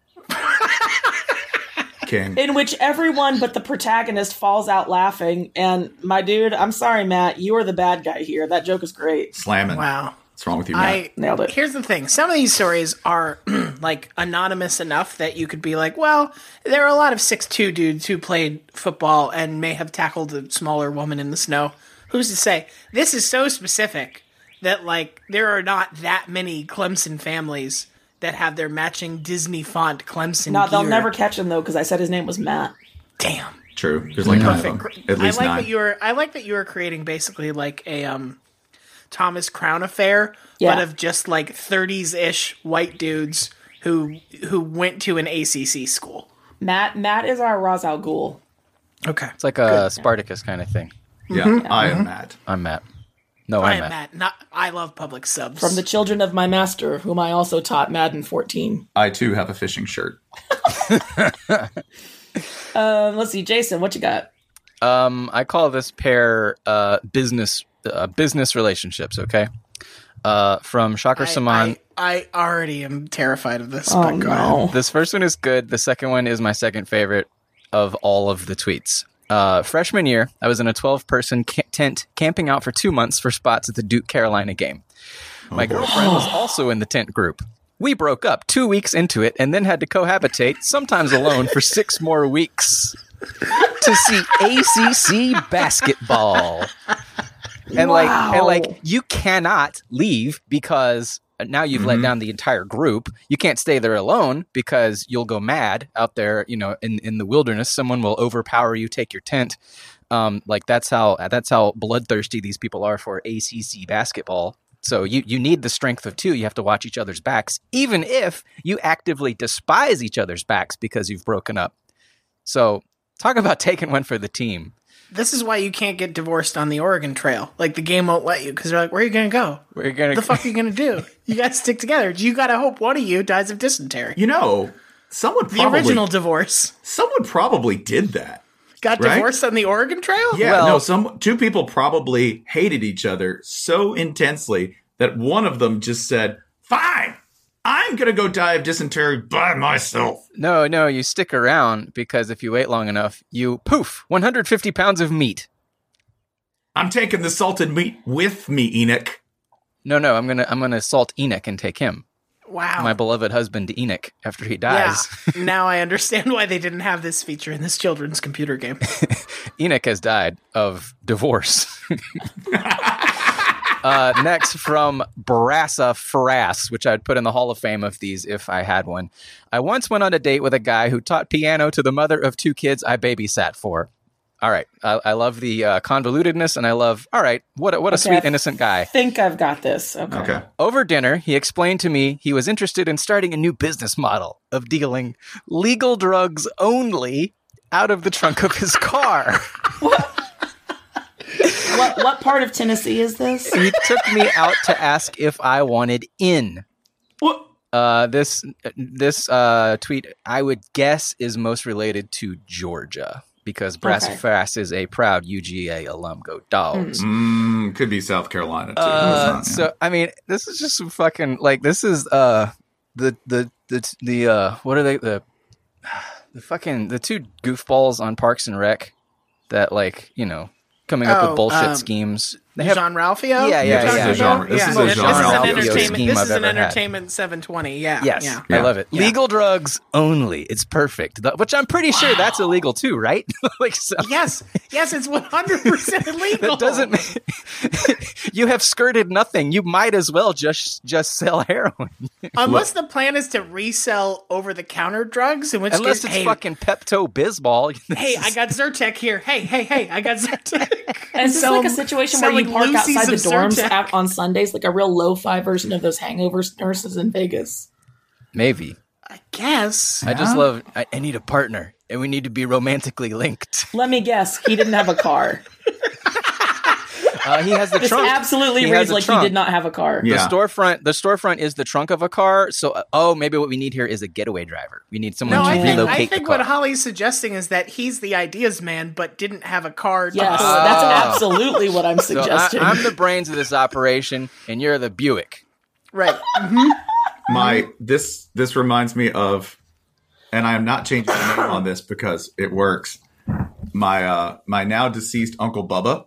King. In which everyone but the protagonist falls out laughing. And my dude, I'm sorry, Matt, you are the bad guy here. That joke is great. Slamming. Wow. What's wrong with you, Matt? Nailed it. Here's the thing. Some of these stories are like anonymous enough that you could be like, well, there are a lot of 6'2" dudes who played football and may have tackled a smaller woman in the snow. Who's to say? This is so specific that like there are not that many Clemson families that have their matching Disney font Clemson No, they'll gear. never catch him though because I said his name was Matt. Damn. True. There's like 9 of them. At least I like 9. that you were creating basically like a Thomas Crown affair, Yeah. but of just like 30s-ish white dudes who went to an ACC school. Matt is our Ra's al Ghul. Okay. It's like a Spartacus kind of thing. Yeah, I am Matt. I'm Matt. No, I I'm am Matt. Matt. I love public subs. From the children of my master, whom I also taught Madden 14. I too have a fishing shirt. Let's see, Jason, what you got? I call this pair business relationships. Okay. From Shocker Saman. I already am terrified of this. Oh but go ahead. no. This first one is good. The second one is my second favorite of all of the tweets. Freshman year, I was in a 12-person tent camping out for 2 months for spots at the Duke Carolina game. My girlfriend was also in the tent group. We broke up 2 weeks into it and then had to cohabitate, sometimes alone, for 6 more weeks to see ACC basketball. and like you cannot leave because now you've let down the entire group. You can't stay there alone because you'll go mad out there, in the wilderness. Someone will overpower you, take your tent. Like that's how bloodthirsty these people are for ACC basketball. So you need the strength of two. You have to watch each other's backs, even if you actively despise each other's backs because you've broken up. So talk about taking one for the team. This is why you can't get divorced on the Oregon Trail. Like, the game won't let you because they're like, where are you going to go? What the fuck are you going to do? You got to stick together. You got to hope one of you dies of dysentery. Someone the original divorce. Someone probably did that. Got divorced on the Oregon Trail? Yeah, two people probably hated each other so intensely that one of them just said, fine, I'm going to go die of dysentery by myself. No, you stick around because if you wait long enough, 150 pounds of meat. I'm taking the salted meat with me, Enoch. No, I'm gonna salt Enoch and take him. Wow. My beloved husband Enoch after he dies. Yeah. Now I understand why they didn't have this feature in this children's computer game. Enoch has died of divorce. Next from Barassa Faras, which I'd put in the Hall of Fame of these if I had one. I once went on a date with a guy who taught piano to the mother of 2 kids I babysat for. All right. I love the convolutedness, and I love, all right, what a sweet, innocent guy. I think I've got this. Okay. Over dinner, he explained to me he was interested in starting a new business model of dealing legal drugs only out of the trunk of his car. What part of Tennessee is this? He took me out to ask if I wanted in. What? This tweet, I would guess, is most related to Georgia. Because Barassa Faras is a proud UGA alum. Go Dogs. Could be South Carolina too. So I mean, this is just some fucking this is what are they the 2 goofballs on Parks and Rec that coming up with bullshit schemes. They have Jean-Ralphio? Yeah. This is a Jean-Ralphio scheme This I've is an ever had. Entertainment 720. Yeah. Yes, Yeah. I love it. Yeah. Legal drugs only. It's perfect. Which I'm pretty sure that's illegal too, right? Yes, it's 100% illegal. That doesn't. You have skirted nothing. You might as well just sell heroin. Unless the plan is to resell over-the-counter drugs, in which unless case, it's fucking Pepto-Bismol. Hey, I got Zyrtec here. Hey, I got Zyrtec. And is this like a situation where you park outside the dorms on Sundays, like a real lo-fi version of those hangover nurses in Vegas? Maybe. I guess. I just love, I need a partner, and we need to be romantically linked. Let me guess, he didn't have a car. He has the this trunk. Absolutely reads like he did not have a car. Yeah. The storefront is the trunk of a car. So, maybe what we need here is a getaway driver. We need someone to relocate I think the car. what Holly's suggesting is that he's the ideas man, but didn't have a car. Yes, that's absolutely what I'm suggesting. So I'm the brains of this operation, and you're the Buick. Right. This reminds me of, and I am not changing the name on this because it works. My now deceased Uncle Bubba.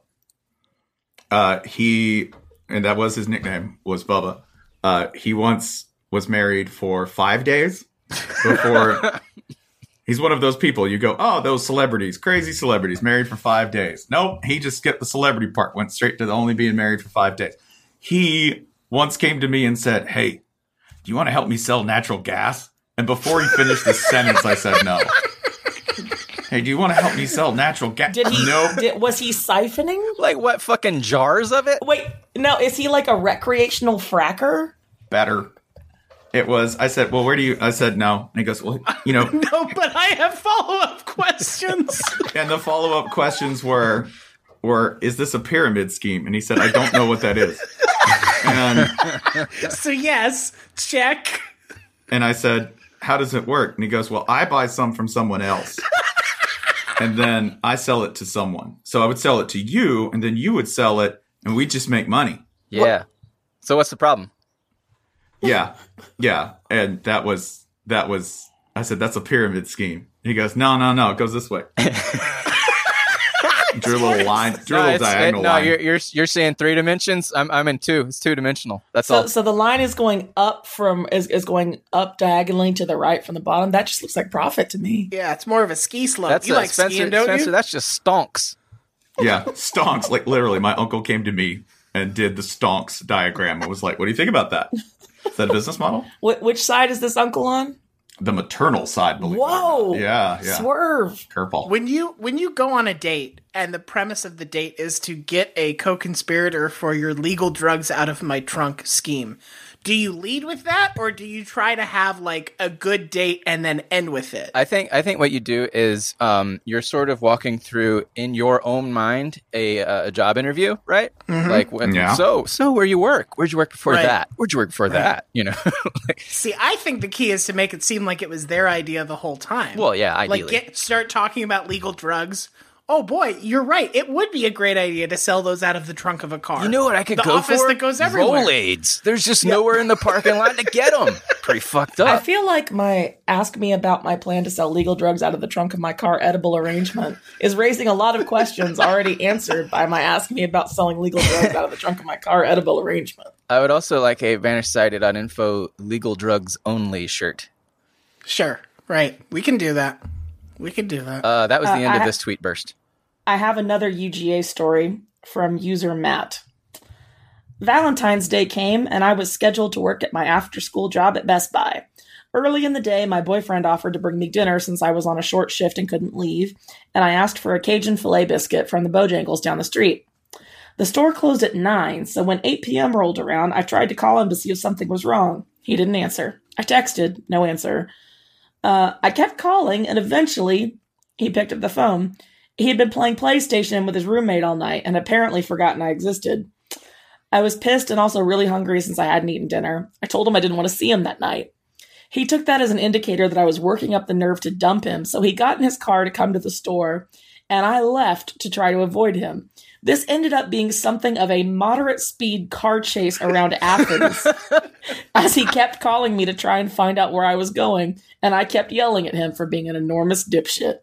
And that was his nickname, was Bubba. He once was married for 5 days before. He's one of those people you go, oh, those celebrities, crazy celebrities, married for 5 days. Nope, he just skipped the celebrity part, went straight to the only being married for 5 days. He once came to me and said, hey, do you want to help me sell natural gas? And before he finished the sentence, I said no. Hey, do you want to help me sell natural gas? Did he? Nope. Was he siphoning? Like what, fucking jars of it? Wait, no, is he like a recreational fracker? Better. It was, I said, well, where do you, I said no. And he goes, well, No, but I have follow-up questions. And the follow-up questions were, is this a pyramid scheme? And he said, I don't know what that is. And so yes, check. And I said, how does it work? And he goes, well, I buy some from someone else. And then I sell it to someone. So I would sell it to you, and then you would sell it, and we just make money. Yeah. So what's the problem? Yeah. And that was, I said, that's a pyramid scheme. And he goes, no, it goes this way. Drew a little line, diagonal line. You're saying 3 dimensions. I'm in 2. It's 2-dimensional. That's all. So the line is going up is going up diagonally to the right from the bottom. That just looks like profit to me. Yeah, it's more of a ski slope. That's you like Spencer, skiing, don't Spencer, you? that's just stonks. Yeah, stonks. Like literally, my uncle came to me and did the stonks diagram and was like, "What do you think about that? Is that a business model?" Which side is this uncle on? The maternal side, believe Whoa! it or not. Yeah. Swerve. Curveball. When you go on a date and the premise of the date is to get a co-conspirator for your legal drugs out of my trunk scheme, do you lead with that or do you try to have like a good date and then end with it? I think what you do is you're sort of walking through in your own mind a job interview, right? Like, so where you work? Where'd you work before that? Where'd you work before that? You know. See, I think the key is to make it seem like it was their idea the whole time. Well, yeah, ideally. Like start talking about legal drugs. Oh boy, you're right. It would be a great idea to sell those out of the trunk of a car. You know what I could the go office for? that goes everywhere. Rolaids. There's just nowhere in the parking lot to get them. Pretty fucked up. I feel like my ask me about my plan to sell legal drugs out of the trunk of my car edible arrangement is raising a lot of questions already answered by my ask me about selling legal drugs out of the trunk of my car edible arrangement. I would also like a vanished.info legal drugs only shirt. Sure. Right. We can do that. That was the end of this tweet burst. I have another UGA story from user Matt. Valentine's Day came, and I was scheduled to work at my after-school job at Best Buy. Early in the day, my boyfriend offered to bring me dinner since I was on a short shift and couldn't leave, and I asked for a Cajun filet biscuit from the Bojangles down the street. The store closed at 9, so when 8 p.m. rolled around, I tried to call him to see if something was wrong. He didn't answer. I texted, no answer. I kept calling, and eventually he picked up the phone. He had been playing PlayStation with his roommate all night and apparently forgotten I existed. I was pissed and also really hungry since I hadn't eaten dinner. I told him I didn't want to see him that night. He took that as an indicator that I was working up the nerve to dump him, so he got in his car to come to the store, and I left to try to avoid him. This ended up being something of a moderate speed car chase around Athens, as he kept calling me to try and find out where I was going, and I kept yelling at him for being an enormous dipshit.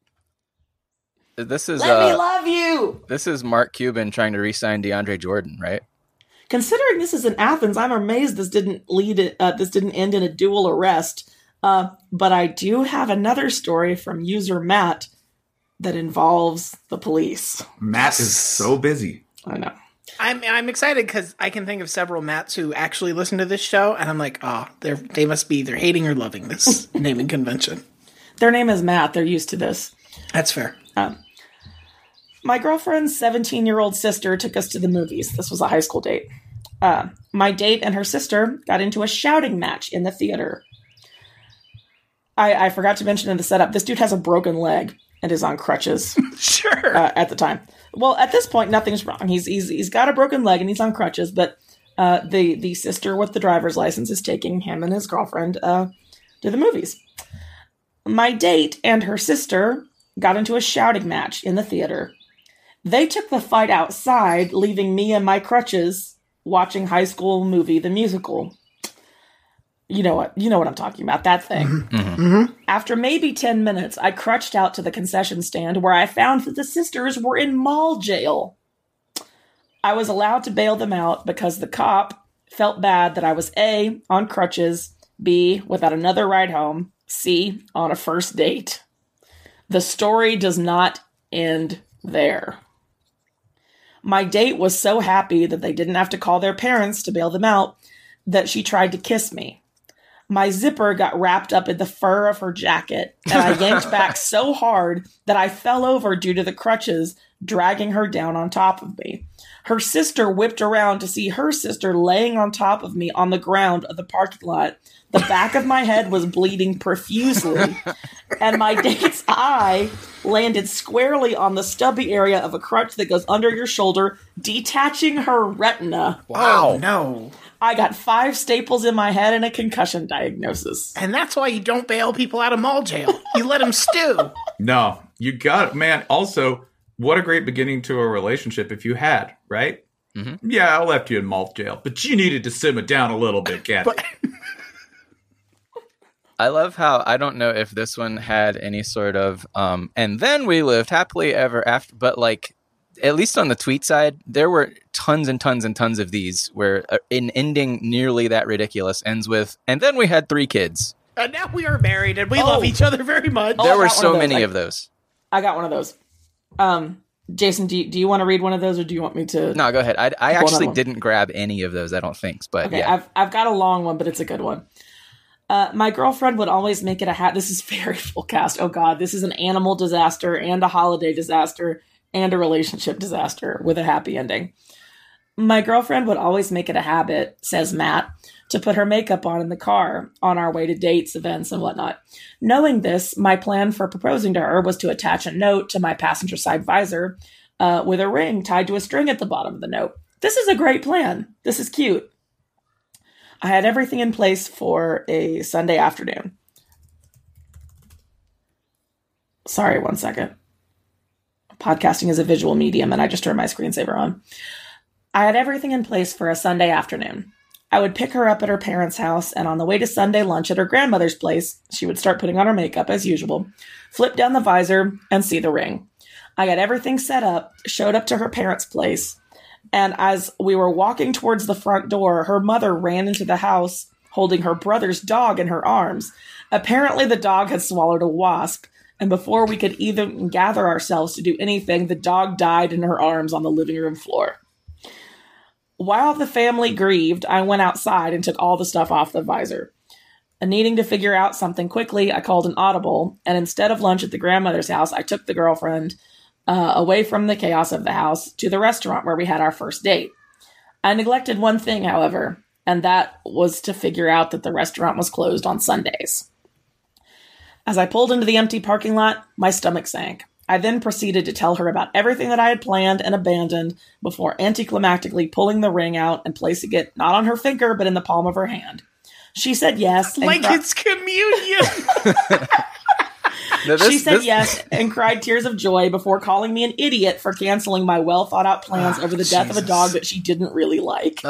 This is Let me love you! This is Mark Cuban trying to re-sign DeAndre Jordan, right? Considering this is in Athens, I'm amazed this didn't end in a dual arrest. But I do have another story from user Matt that involves the police. Matt is so busy. I know. I'm excited because I can think of several Matts who actually listen to this show, and I'm like, they must be either hating or loving this naming convention. Their name is Matt. They're used to this. That's fair. My girlfriend's 17-year-old sister took us to the movies. This was a high school date. My date and her sister got into a shouting match in the theater. I forgot to mention in the setup, this dude has a broken leg and is on crutches. Sure. At the time. Well, at this point, nothing's wrong. He's got a broken leg and he's on crutches, but the sister with the driver's license is taking him and his girlfriend to the movies. My date and her sister got into a shouting match in the theater. They took the fight outside, leaving me and my crutches watching High School Movie, the musical. You know what I'm talking about, that thing. Mm-hmm. After maybe 10 minutes, I crutched out to the concession stand where I found that the sisters were in mall jail. I was allowed to bail them out because the cop felt bad that I was A, on crutches, B, without another ride home, C, on a first date. The story does not end there. My date was so happy that they didn't have to call their parents to bail them out that she tried to kiss me. My zipper got wrapped up in the fur of her jacket, and I yanked back so hard that I fell over due to the crutches, dragging her down on top of me. Her sister whipped around to see her sister laying on top of me on the ground of the parking lot. The back of my head was bleeding profusely, and my date's eye landed squarely on the stubby area of a crutch that goes under your shoulder, detaching her retina. Wow. Oh, no. I got 5 staples in my head and a concussion diagnosis. And that's why you don't bail people out of mall jail. You let them stew. No, you got it, man. Also, what a great beginning to a relationship if you had, right? Mm-hmm. Yeah, I left you in mall jail, but you needed to simmer down a little bit, Kathy. I love how, I don't know if this one had any sort of, and then we lived happily ever after, but like, at least on the tweet side, there were tons and tons and tons of these where an ending nearly that ridiculous ends with, and then we had 3 kids. And now we are married and we love each other very much. There were so many of those. I got one of those. Jason, do you want to read one of those, or do you want me to? No, go ahead. I One actually of them. didn't grab any of those, I don't think. But Okay, yeah. I've got a long one, but it's a good one. My girlfriend would always make it a hat. This is very full cast. Oh God, this is an animal disaster and a holiday disaster and a relationship disaster with a happy ending. My girlfriend would always make it a habit, says Matt, to put her makeup on in the car on our way to dates, events, and whatnot. Knowing this, my plan for proposing to her was to attach a note to my passenger side visor with a ring tied to a string at the bottom of the note. This is a great plan. This is cute. I had everything in place for a Sunday afternoon. Sorry, one second. Podcasting is a visual medium, and I just turned my screensaver on. I had everything in place for a Sunday afternoon. I would pick her up at her parents' house, and on the way to Sunday lunch at her grandmother's place, she would start putting on her makeup as usual, flip down the visor, and see the ring. I got everything set up, showed up to her parents' place, and as we were walking towards the front door, her mother ran into the house holding her brother's dog in her arms. Apparently, the dog had swallowed a wasp, and before we could even gather ourselves to do anything, the dog died in her arms on the living room floor. While the family grieved, I went outside and took all the stuff off the visor. And needing to figure out something quickly, I called an audible, and instead of lunch at the grandmother's house, I took the girlfriend away from the chaos of the house to the restaurant where we had our first date. I neglected one thing, however, and that was to figure out that the restaurant was closed on Sundays. As I pulled into the empty parking lot, my stomach sank. I then proceeded to tell her about everything that I had planned and abandoned before anticlimactically pulling the ring out and placing it not on her finger, but in the palm of her hand. She said yes. Like it's communion. She said yes and cried tears of joy before calling me an idiot for canceling my well-thought-out plans over the death of a dog that she didn't really like.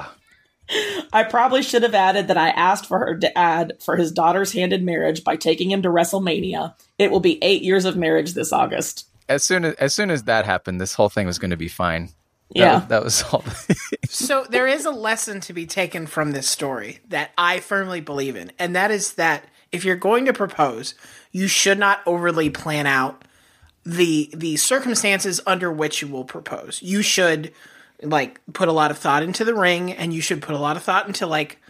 I probably should have added that I asked for her to add for his daughter's hand in marriage by taking him to WrestleMania. It will be 8 years of marriage this August. As soon as that happened, this whole thing was going to be fine. Yeah. That was all. So there is a lesson to be taken from this story that I firmly believe in, and that is that if you're going to propose, you should not overly plan out the circumstances under which you will propose. You should put a lot of thought into the ring, and you should put a lot of thought into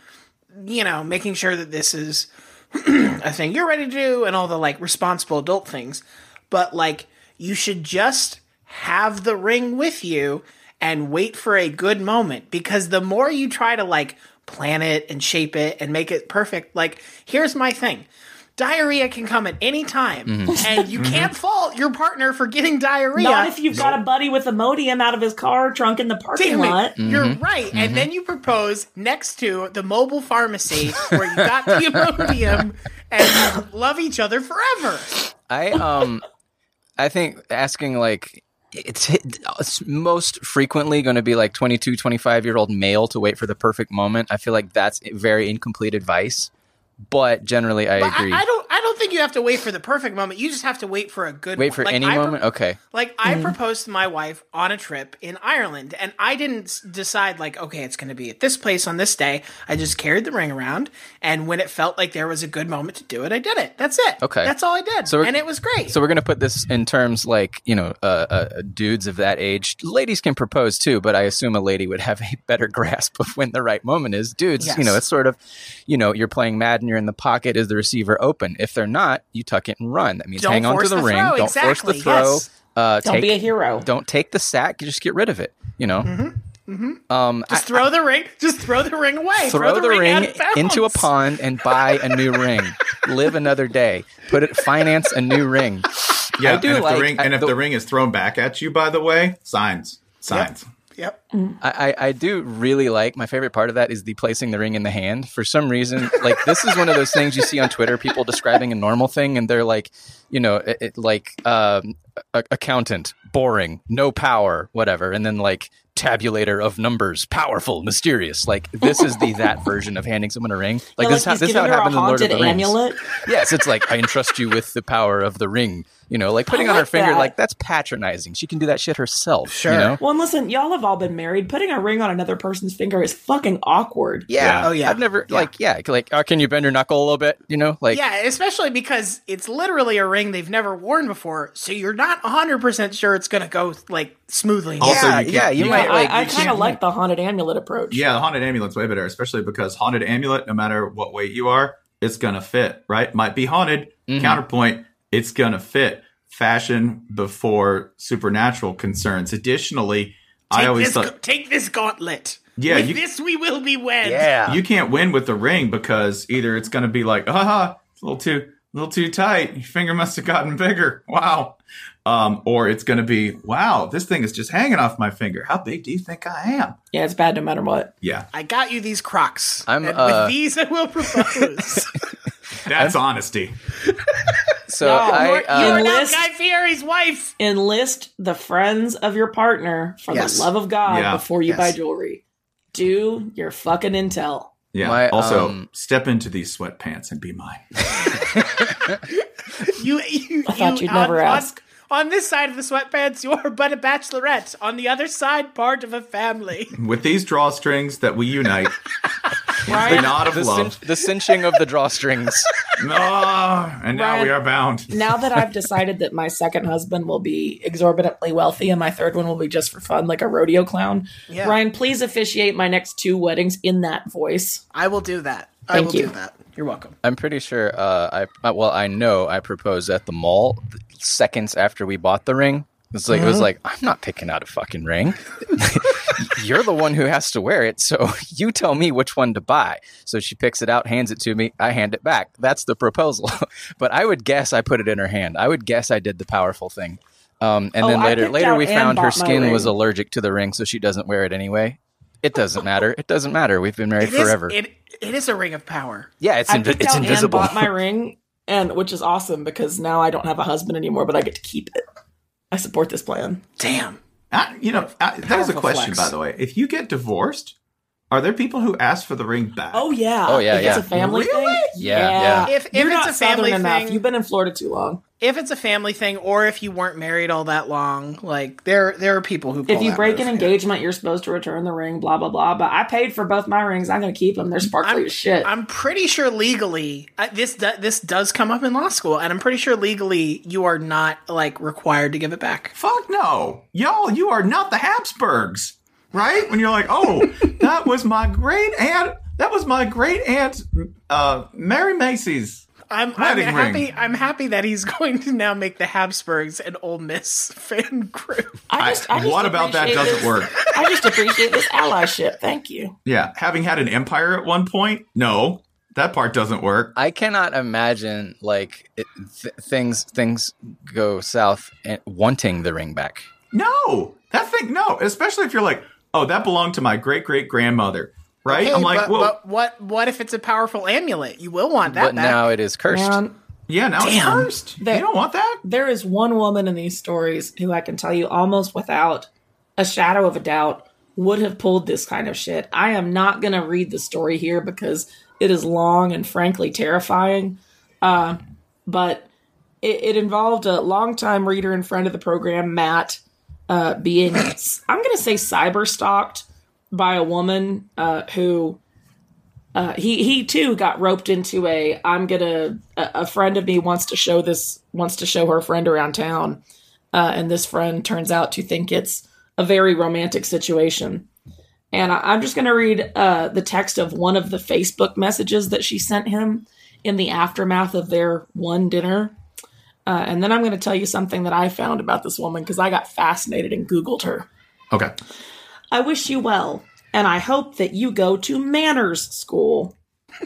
making sure that this is a thing you're ready to do and all the responsible adult things. But you should just have the ring with you and wait for a good moment, because the more you try to plan it and shape it and make it perfect, here's my thing. Diarrhea can come at any time, and you can't fault your partner for getting diarrhea. Not if you've got a buddy with Imodium out of his car trunk in the parking lot. You're right. And then you propose next to the mobile pharmacy where you got the Imodium and you love each other forever. I think asking it's most frequently going to be 22, 25-year-old male to wait for the perfect moment. I feel like that's very incomplete advice. But generally, I agree. I don't think you have to wait for the perfect moment. You just have to wait for a good wait for any moment? Okay. I proposed to my wife on a trip in Ireland, and I didn't decide, okay, it's going to be at this place on this day. I just carried the ring around, and when it felt like there was a good moment to do it, I did it. That's it. Okay. That's all I did. And it was great. So we're going to put this in terms dudes of that age. Ladies can propose too, but I assume a lady would have a better grasp of when the right moment is. Dudes, yes. It's sort of, you're playing Madden, you're in the pocket. Is the receiver open? If they're not, you tuck it and run. That means hang on to the ring. Don't force the throw. Yes. Don't be a hero. Don't take the sack. Just get rid of it. Just throw the ring. Just throw the ring away. Throw the ring into a pond and buy a new ring. Live another day. Finance a new ring. Yeah, if the ring is thrown back at you, by the way, signs. Yep. I do really like, my favorite part of that is the placing the ring in the hand. For some reason, this is one of those things you see on Twitter, people describing a normal thing, and they're accountant, boring, no power, whatever, and then tabulator of numbers, powerful, mysterious. This is that version of handing someone a ring. This is how it happened in Lord of the Rings. Amulet. Yes, it's I entrust you with the power of the ring. You know, like putting I on her like finger, that. like that's patronizing. She can do that shit herself. Sure. You know? Well, and listen, y'all have all been married. Putting a ring on another person's finger is fucking awkward. Yeah. Oh, yeah. I've never Yeah. can you bend your knuckle a little bit? You know, like Yeah, especially because it's literally a ring they've never worn before, so you're not 100% sure it's going to go, like, smoothly. Also, yeah, you can't- yeah, you you might can't- like I you kind of can't- like the haunted amulet approach. Yeah, the haunted amulet's way better, especially because haunted amulet, no matter what weight you are, it's gonna fit, right? Might be haunted. Counterpoint, it's gonna fit. Fashion before supernatural concerns. Additionally, I always thought Take this gauntlet. Yeah, With you- this we will be wed. Yeah. you can't win with the ring because either it's gonna be like, it's a little too tight. Your finger must have gotten bigger. Wow. Or it's gonna be, wow, this thing is just hanging off my finger. How big do you think I am? Yeah, it's bad no matter what. Yeah, I got you these Crocs. I'm, and uh, with these I will propose. that's honesty. So No, I You are now Enlist- Guy Fieri's wife. Enlist the friends of your partner for Yes. the love of God Yeah. before you Yes. buy jewelry. Do your fucking intel. Yeah. My, also, step into these sweatpants and be mine. I thought you'd never ask. On this side of the sweatpants, you're but a bachelorette. On the other side, part of a family. With these drawstrings that we unite, Right? the knot of love. the cinching of the drawstrings. And now Ryan- we are bound. Now that I've decided that my second husband will be exorbitantly wealthy and my third one will be just for fun, like a rodeo clown, Yeah. Ryan, please officiate my next 2 weddings in that voice. I will do that. I Thank will you. do that. You're welcome. I'm pretty sure. I know I proposed at the mall seconds after we bought the ring. It was like I'm not picking out a fucking ring. You're the one who has to wear it, so you tell me which one to buy. So she picks it out, hands it to me. I hand it back. That's the proposal. But I would guess I put it in her hand. I would guess I did the powerful thing. And then I later picked out we and found her bought my skin was ring. allergic to the ring, so she doesn't wear it anyway. It doesn't matter. It doesn't matter. We've been married forever. It is a ring of power. Yeah, it's I picked it's out invisible. and bought my ring, and which is awesome because now I don't have a husband anymore, but I get to keep it. I support this plan. Damn. That is a Powerful question, flex. by the way. If you get divorced, are there people who ask for the ring back? Oh yeah. Oh, yeah, If yeah. it's a family Really? thing. Yeah. If You're it's not a family Southern enough. thing, You've been in Florida too long. if it's a family thing, or if you weren't married all that long, like there are people who. Pull If you that break move, an yeah. engagement, you're supposed to return the ring. Blah blah blah. But I paid for both my rings. I'm going to keep them. They're sparkly as shit. I'm pretty sure legally this does come up in law school, and I'm pretty sure legally you are not like required to give it back. Fuck no. Y'all, you are not the Habsburgs, right? When you're like, oh, that was my great aunt. That was my great aunt, Mary Macy's. I'm Wedding happy. ring. I'm happy that he's going to now make the Habsburgs an Ole Miss fan group. I just What about that appreciate doesn't this- work? I just appreciate this allyship. Thank you. Yeah, having had an empire at one point, no, that part doesn't work. I cannot imagine things go south and wanting the ring back. No, no, especially if you're like, oh, that belonged to my great great grandmother, right? Hey, I'm like, but what if it's a powerful amulet? You will want that But back. now it is cursed. Man, yeah, now it's Damn. cursed. You don't want that. there is one woman in these stories who I can tell you almost without a shadow of a doubt would have pulled this kind of shit. I am not going to read the story here because it is long and frankly terrifying. But it involved a longtime reader and friend of the program, Matt, being, I'm going to say, cyber stalked by a woman who he too got roped into a friend of me wants to show her friend around town, and this friend turns out to think it's a very romantic situation. And I'm just going to read the text of one of the Facebook messages that she sent him in the aftermath of their one dinner. And then I'm going to tell you something that I found about this woman because I got fascinated and Googled her. Okay. I wish you well, and I hope that you go to manners school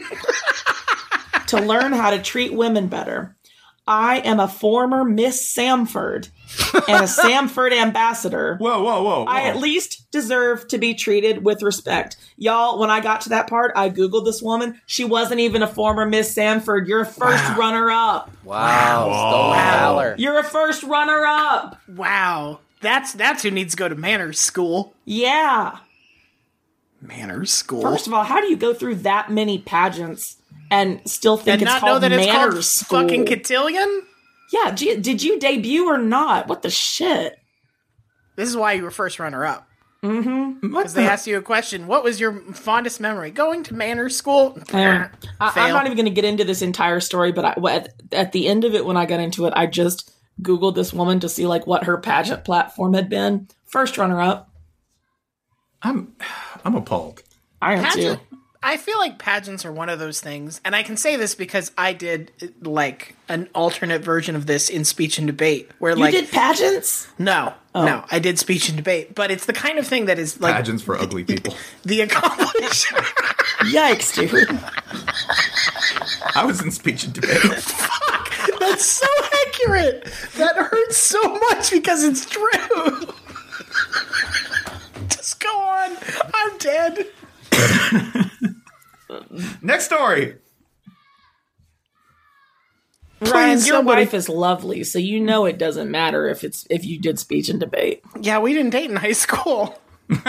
to learn how to treat women better. I am a former Miss Samford and a Samford ambassador. Whoa. I at least deserve to be treated with respect. Y'all, when I got to that part, I Googled this woman. She wasn't even a former Miss Samford. You're a first runner-up. Wow. Stolen valor. You're a first runner-up. Wow, that's who needs to go to manners school. Yeah. Manners school. First of all, how do you go through that many pageants and still think and it's not called know that it's manners called school? fucking cotillion. Yeah, did you debut or not? What the shit? This is why you were first runner-up. Mm-hmm. Because they asked you a question. What was your fondest memory? Going to Manners School? I'm Fail. not even going to get into this entire story, but at the end of it, when I got into it, I just Googled this woman to see like what her pageant platform had been. First runner-up. I'm appalled. I am Pageant. too. I feel like pageants are one of those things, and I can say this because I did like an alternate version of this in speech and debate, where You like did pageants? no, I did speech and debate, but it's the kind of thing that is like Pageants for ugly people. the accomplished. Yikes, dude. I was in speech and debate. That's so accurate. That hurts so much because it's true. Just go on. I'm dead. Next story. Ryan, your somebody- wife is lovely, so you know it doesn't matter if you did speech and debate. Yeah, we didn't date in high school.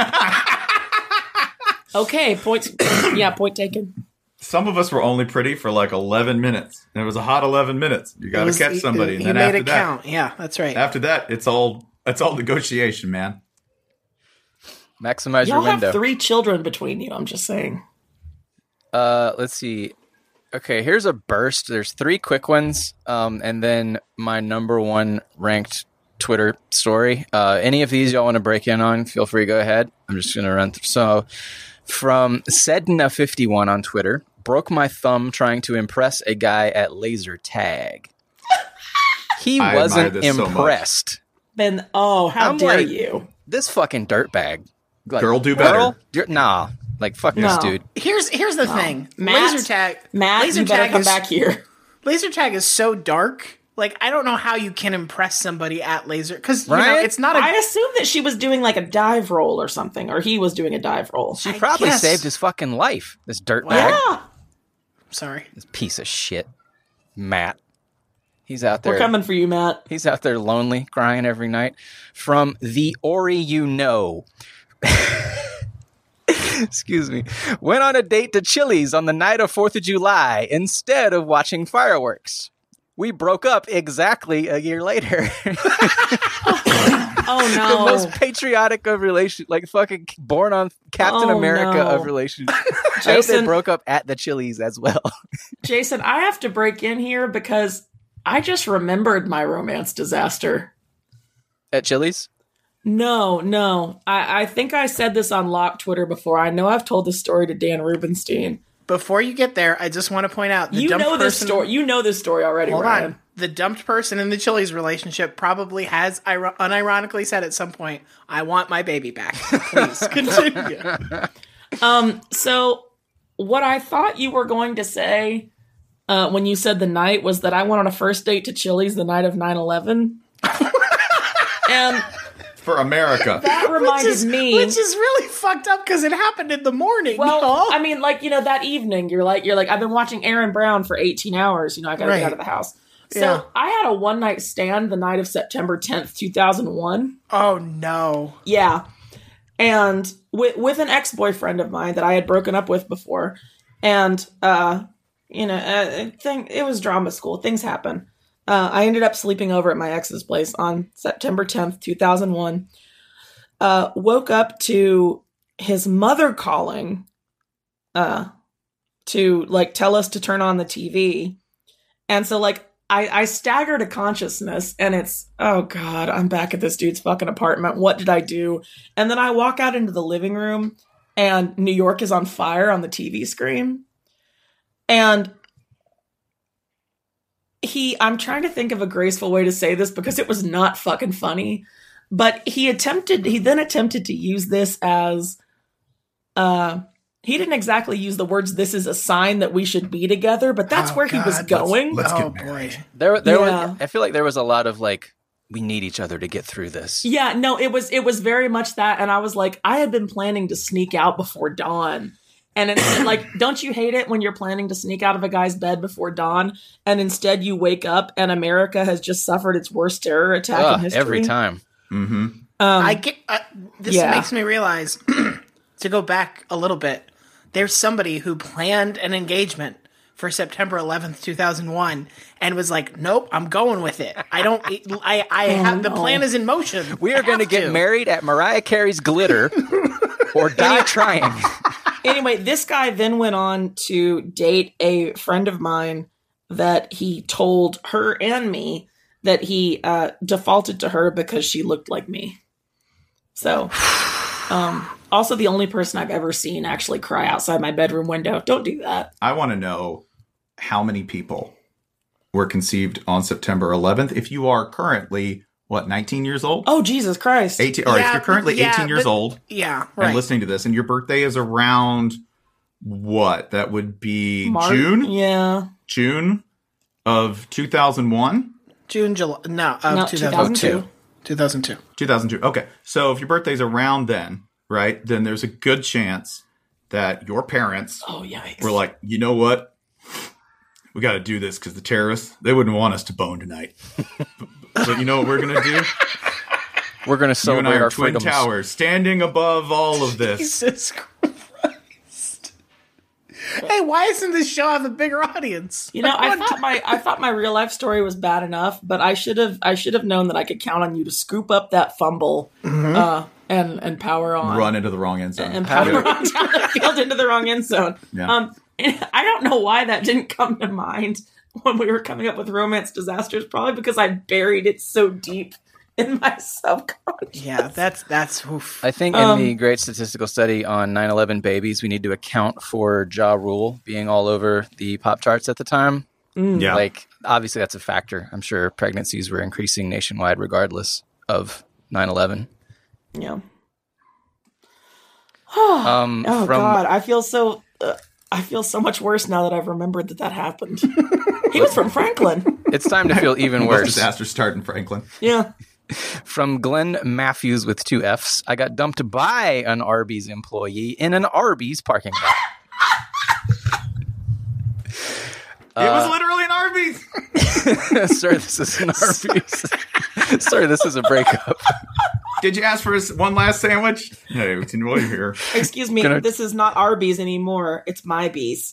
Okay, point taken. Some of us were only pretty for like 11 minutes. And it was a hot 11 minutes. You got to catch somebody. And You then made after it that, count. Yeah, that's right. after that, it's all negotiation, man. Maximize your Y'all window. have 3 children between you, I'm just saying. Let's see. Okay, here's a burst. There's 3 quick ones, and then my number 1 ranked Twitter story. Any of these y'all want to break in on, feel free to go ahead. I'm just going to run through. So, from Sedna51 on Twitter, broke my thumb trying to impress a guy at laser tag. He I admire wasn't this so much. impressed. Then, how I'm dare like- you? This fucking dirtbag. Like, Girl, do better. Nah. Like, fuck No. this dude. Here's the thing. Matt, Laser tag. Matt, laser you better tag come is, back here. Laser tag is so dark. Like, I don't know how you can impress somebody at laser because you know Right? it's not a. I assume that she was doing like a dive roll or something, or he was doing a dive roll. She probably guess. saved his fucking life. This dirtbag. Yeah, Sorry. This piece of shit. Matt. He's out there. we're coming for you, Matt. He's out there lonely, crying every night. From the Ori you know. Excuse me. Went on a date to Chili's on the night of 4th of July instead of watching fireworks. We broke up exactly a year later. Oh The no! most patriotic of relations, like fucking born on Captain Oh, America no. of relations. I hope they Jason, broke up at the Chili's as well. Jason, I have to break in here because I just remembered my romance disaster. At Chili's? No. I think I said this on Lock Twitter before. I know I've told this story to Dan Rubenstein. Before you get there, I just want to point out the You dumped know this person. story. You know this story already, Hold Ryan. on. The dumped person in the Chili's relationship probably has unironically said at some point, "I want my baby back." Please continue. So what I thought you were going to say when you said the night was that I went on a first date to Chili's the night of 9/11. And For America. that reminded me. Which is really fucked up because it happened in the morning. Well, y'all. I mean, like, that evening, you're like, I've been watching Aaron Brown for 18 hours. I gotta Right. get out of the house. So Yeah. I had a one night stand the night of September 10th, 2001. Oh no. Yeah. And with an ex-boyfriend of mine that I had broken up with before. And, it was drama school. Things happen. I ended up sleeping over at my ex's place on September 10th, 2001. Woke up to his mother calling to, like, tell us to turn on the TV. And so, like, I stagger to consciousness, and it's, oh God, I'm back at this dude's fucking apartment. What did I do? And then I walk out into the living room, and New York is on fire on the TV screen. And I'm trying to think of a graceful way to say this because it was not fucking funny, but he then attempted to use this as, he didn't exactly use the words, "this is a sign that we should be together," but that's Oh, where he was God, going. let's Oh get boy. married. There Yeah. was, I feel like there was a lot of like, we need each other to get through this. Yeah, no, it was very much that. And I was like, I had been planning to sneak out before dawn. And it's like, don't you hate it when you're planning to sneak out of a guy's bed before dawn and instead you wake up and America has just suffered its worst terror attack in history? Every time. Mm-hmm. I get this yeah. makes me realize to go back a little bit. There's somebody who planned an engagement for September 11th, 2001, and was like, "Nope, I'm going with it. I don't. I have the plan is in motion. We are going to get married at Mariah Carey's Glitter or die trying." Anyway, this guy then went on to date a friend of mine that he told her and me that he defaulted to her because she looked like me. So, also the only person I've ever seen actually cry outside my bedroom window. Don't do that. I want to know how many people were conceived on September 11th. If you are currently, 19 years old? Oh, Jesus Christ. 18, or if you're currently 18 years old right. and listening to this, and your birthday is around what? That would be June? Yeah. June of 2001? June, July. No, 2002. 2002. 2002. Okay. So if your birthday's around then, right, then there's a good chance that your parents were like, you know what? We got to do this because the terrorists, they wouldn't want us to bone tonight. But you know what we're going to do? We're going to celebrate our Twin freedoms. Towers, standing above all of this. Jesus Christ. Hey, why doesn't this show have a bigger audience? You know, I thought my real life story was bad enough, but I should have known that I could count on you to scoop up that fumble and power on. Run into the wrong end zone. And power on down the field into the wrong end zone. Yeah. I don't know why that didn't come to mind when we were coming up with romance disasters. Probably because I buried it so deep in my subconscious. Yeah, that's oof. I think in the great statistical study on 9/11 babies, we need to account for Ja Rule being all over the pop charts at the time. Yeah. Like, obviously that's a factor. I'm sure pregnancies were increasing nationwide regardless of 9/11. Yeah. Oh God, I feel so much worse now that I've remembered that happened. He was from Franklin. It's time to feel even Most worse. disasters start in Franklin. Yeah. From Glenn Matthews with 2 Fs. I got dumped by an Arby's employee in an Arby's parking lot. It was literally an Arby's. Sir, this is an Arby's. Sir, this is a breakup. Did you ask for one last sandwich? Hey, we can wait here. Excuse me, this is not Arby's anymore. It's My Bees.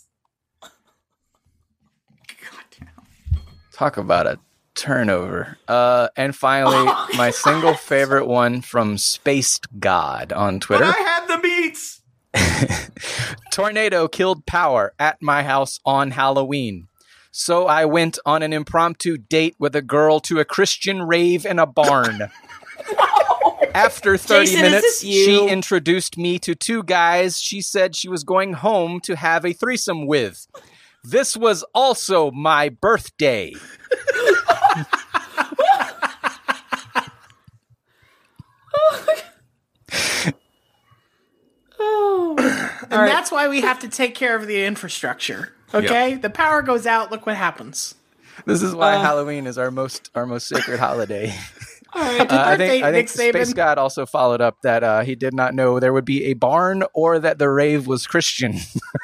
Talk about a turnover. And finally, my single favorite one from Spaced God on Twitter. But I had the beats. Tornado killed power at my house on Halloween. So I went on an impromptu date with a girl to a Christian rave in a barn. After 30 Jason, minutes, is this you? she introduced me to 2 guys she said she was going home to have a threesome with. This was also my birthday. And that's why we have to take care of the infrastructure. Okay? Yep. The power goes out, look what happens. This is why Halloween is our most sacred holiday. All right, I think Nick Space Saban. God also followed up that he did not know there would be a barn or that the rave was Christian.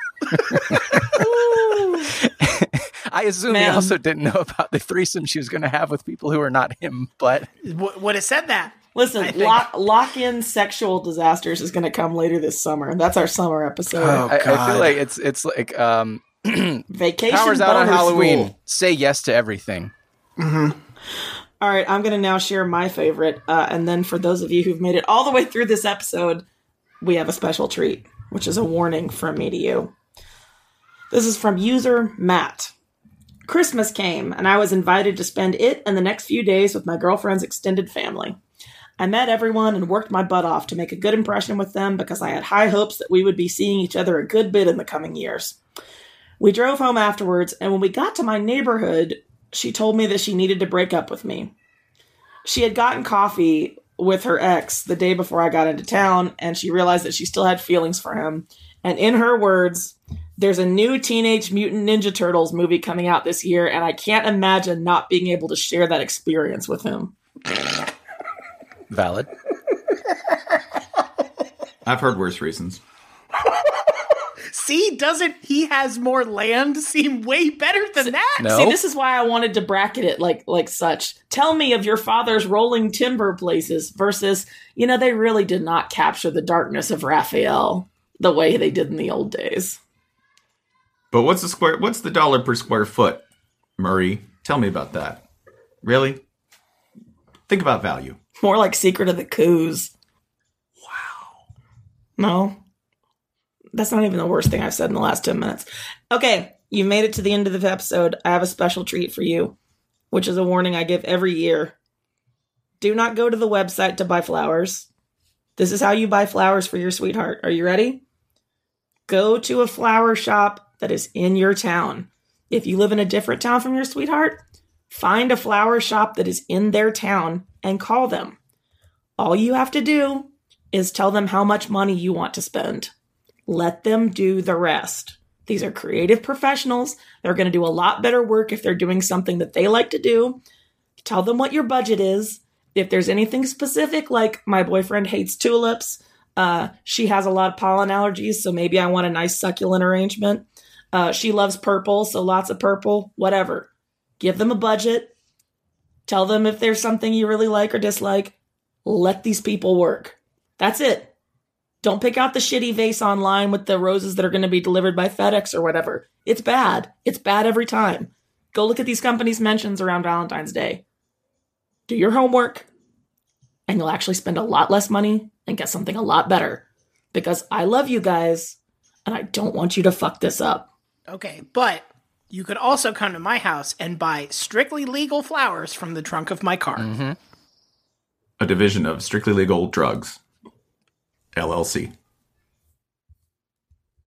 I assume he also didn't know about the threesome she was going to have with people who are not him, but Would have said that. Listen, lock-in sexual disasters is going to come later this summer. That's our summer episode. Oh, I God. feel like it's like Vacation Power's out on boner Halloween. school. Say yes to everything. All right, I'm going to now share my favorite. And then for those of you who've made it all the way through this episode, we have a special treat, which is a warning from me to you. This is from user Matt. Christmas came, and I was invited to spend it and the next few days with my girlfriend's extended family. I met everyone and worked my butt off to make a good impression with them because I had high hopes that we would be seeing each other a good bit in the coming years. We drove home afterwards, and when we got to my neighborhood, she told me that she needed to break up with me. She had gotten coffee with her ex the day before I got into town, and she realized that she still had feelings for him. And in her words, there's a new Teenage Mutant Ninja Turtles movie coming out this year, and I can't imagine not being able to share that experience with him. Valid. I've heard worse reasons. See, doesn't he has more land seem way better than that? No. See, this is why I wanted to bracket it like such. Tell me of your father's rolling timber places versus, they really did not capture the darkness of Raphael the way they did in the old days. But what's the dollar per square foot, Murray? Tell me about that. Really? Think about value. More like Secret of the Coos. Wow. No. That's not even the worst thing I've said in the last 10 minutes. Okay, you made it to the end of the episode. I have a special treat for you, which is a warning I give every year. Do not go to the website to buy flowers. This is how you buy flowers for your sweetheart. Are you ready? Go to a flower shop that is in your town. If you live in a different town from your sweetheart, find a flower shop that is in their town and call them. All you have to do is tell them how much money you want to spend. Let them do the rest. These are creative professionals. They're going to do a lot better work if they're doing something that they like to do. Tell them what your budget is. If there's anything specific, like my boyfriend hates tulips, she has a lot of pollen allergies, so maybe I want a nice succulent arrangement. She loves purple, so lots of purple, whatever. Give them a budget. Tell them if there's something you really like or dislike. Let these people work. That's it. Don't pick out the shitty vase online with the roses that are going to be delivered by FedEx or whatever. It's bad. It's bad every time. Go look at these companies' mentions around Valentine's Day. Do your homework, and you'll actually spend a lot less money and get something a lot better. Because I love you guys, and I don't want you to fuck this up. Okay, but you could also come to my house and buy strictly legal flowers from the trunk of my car. Mm-hmm. A division of Strictly Legal Drugs, LLC.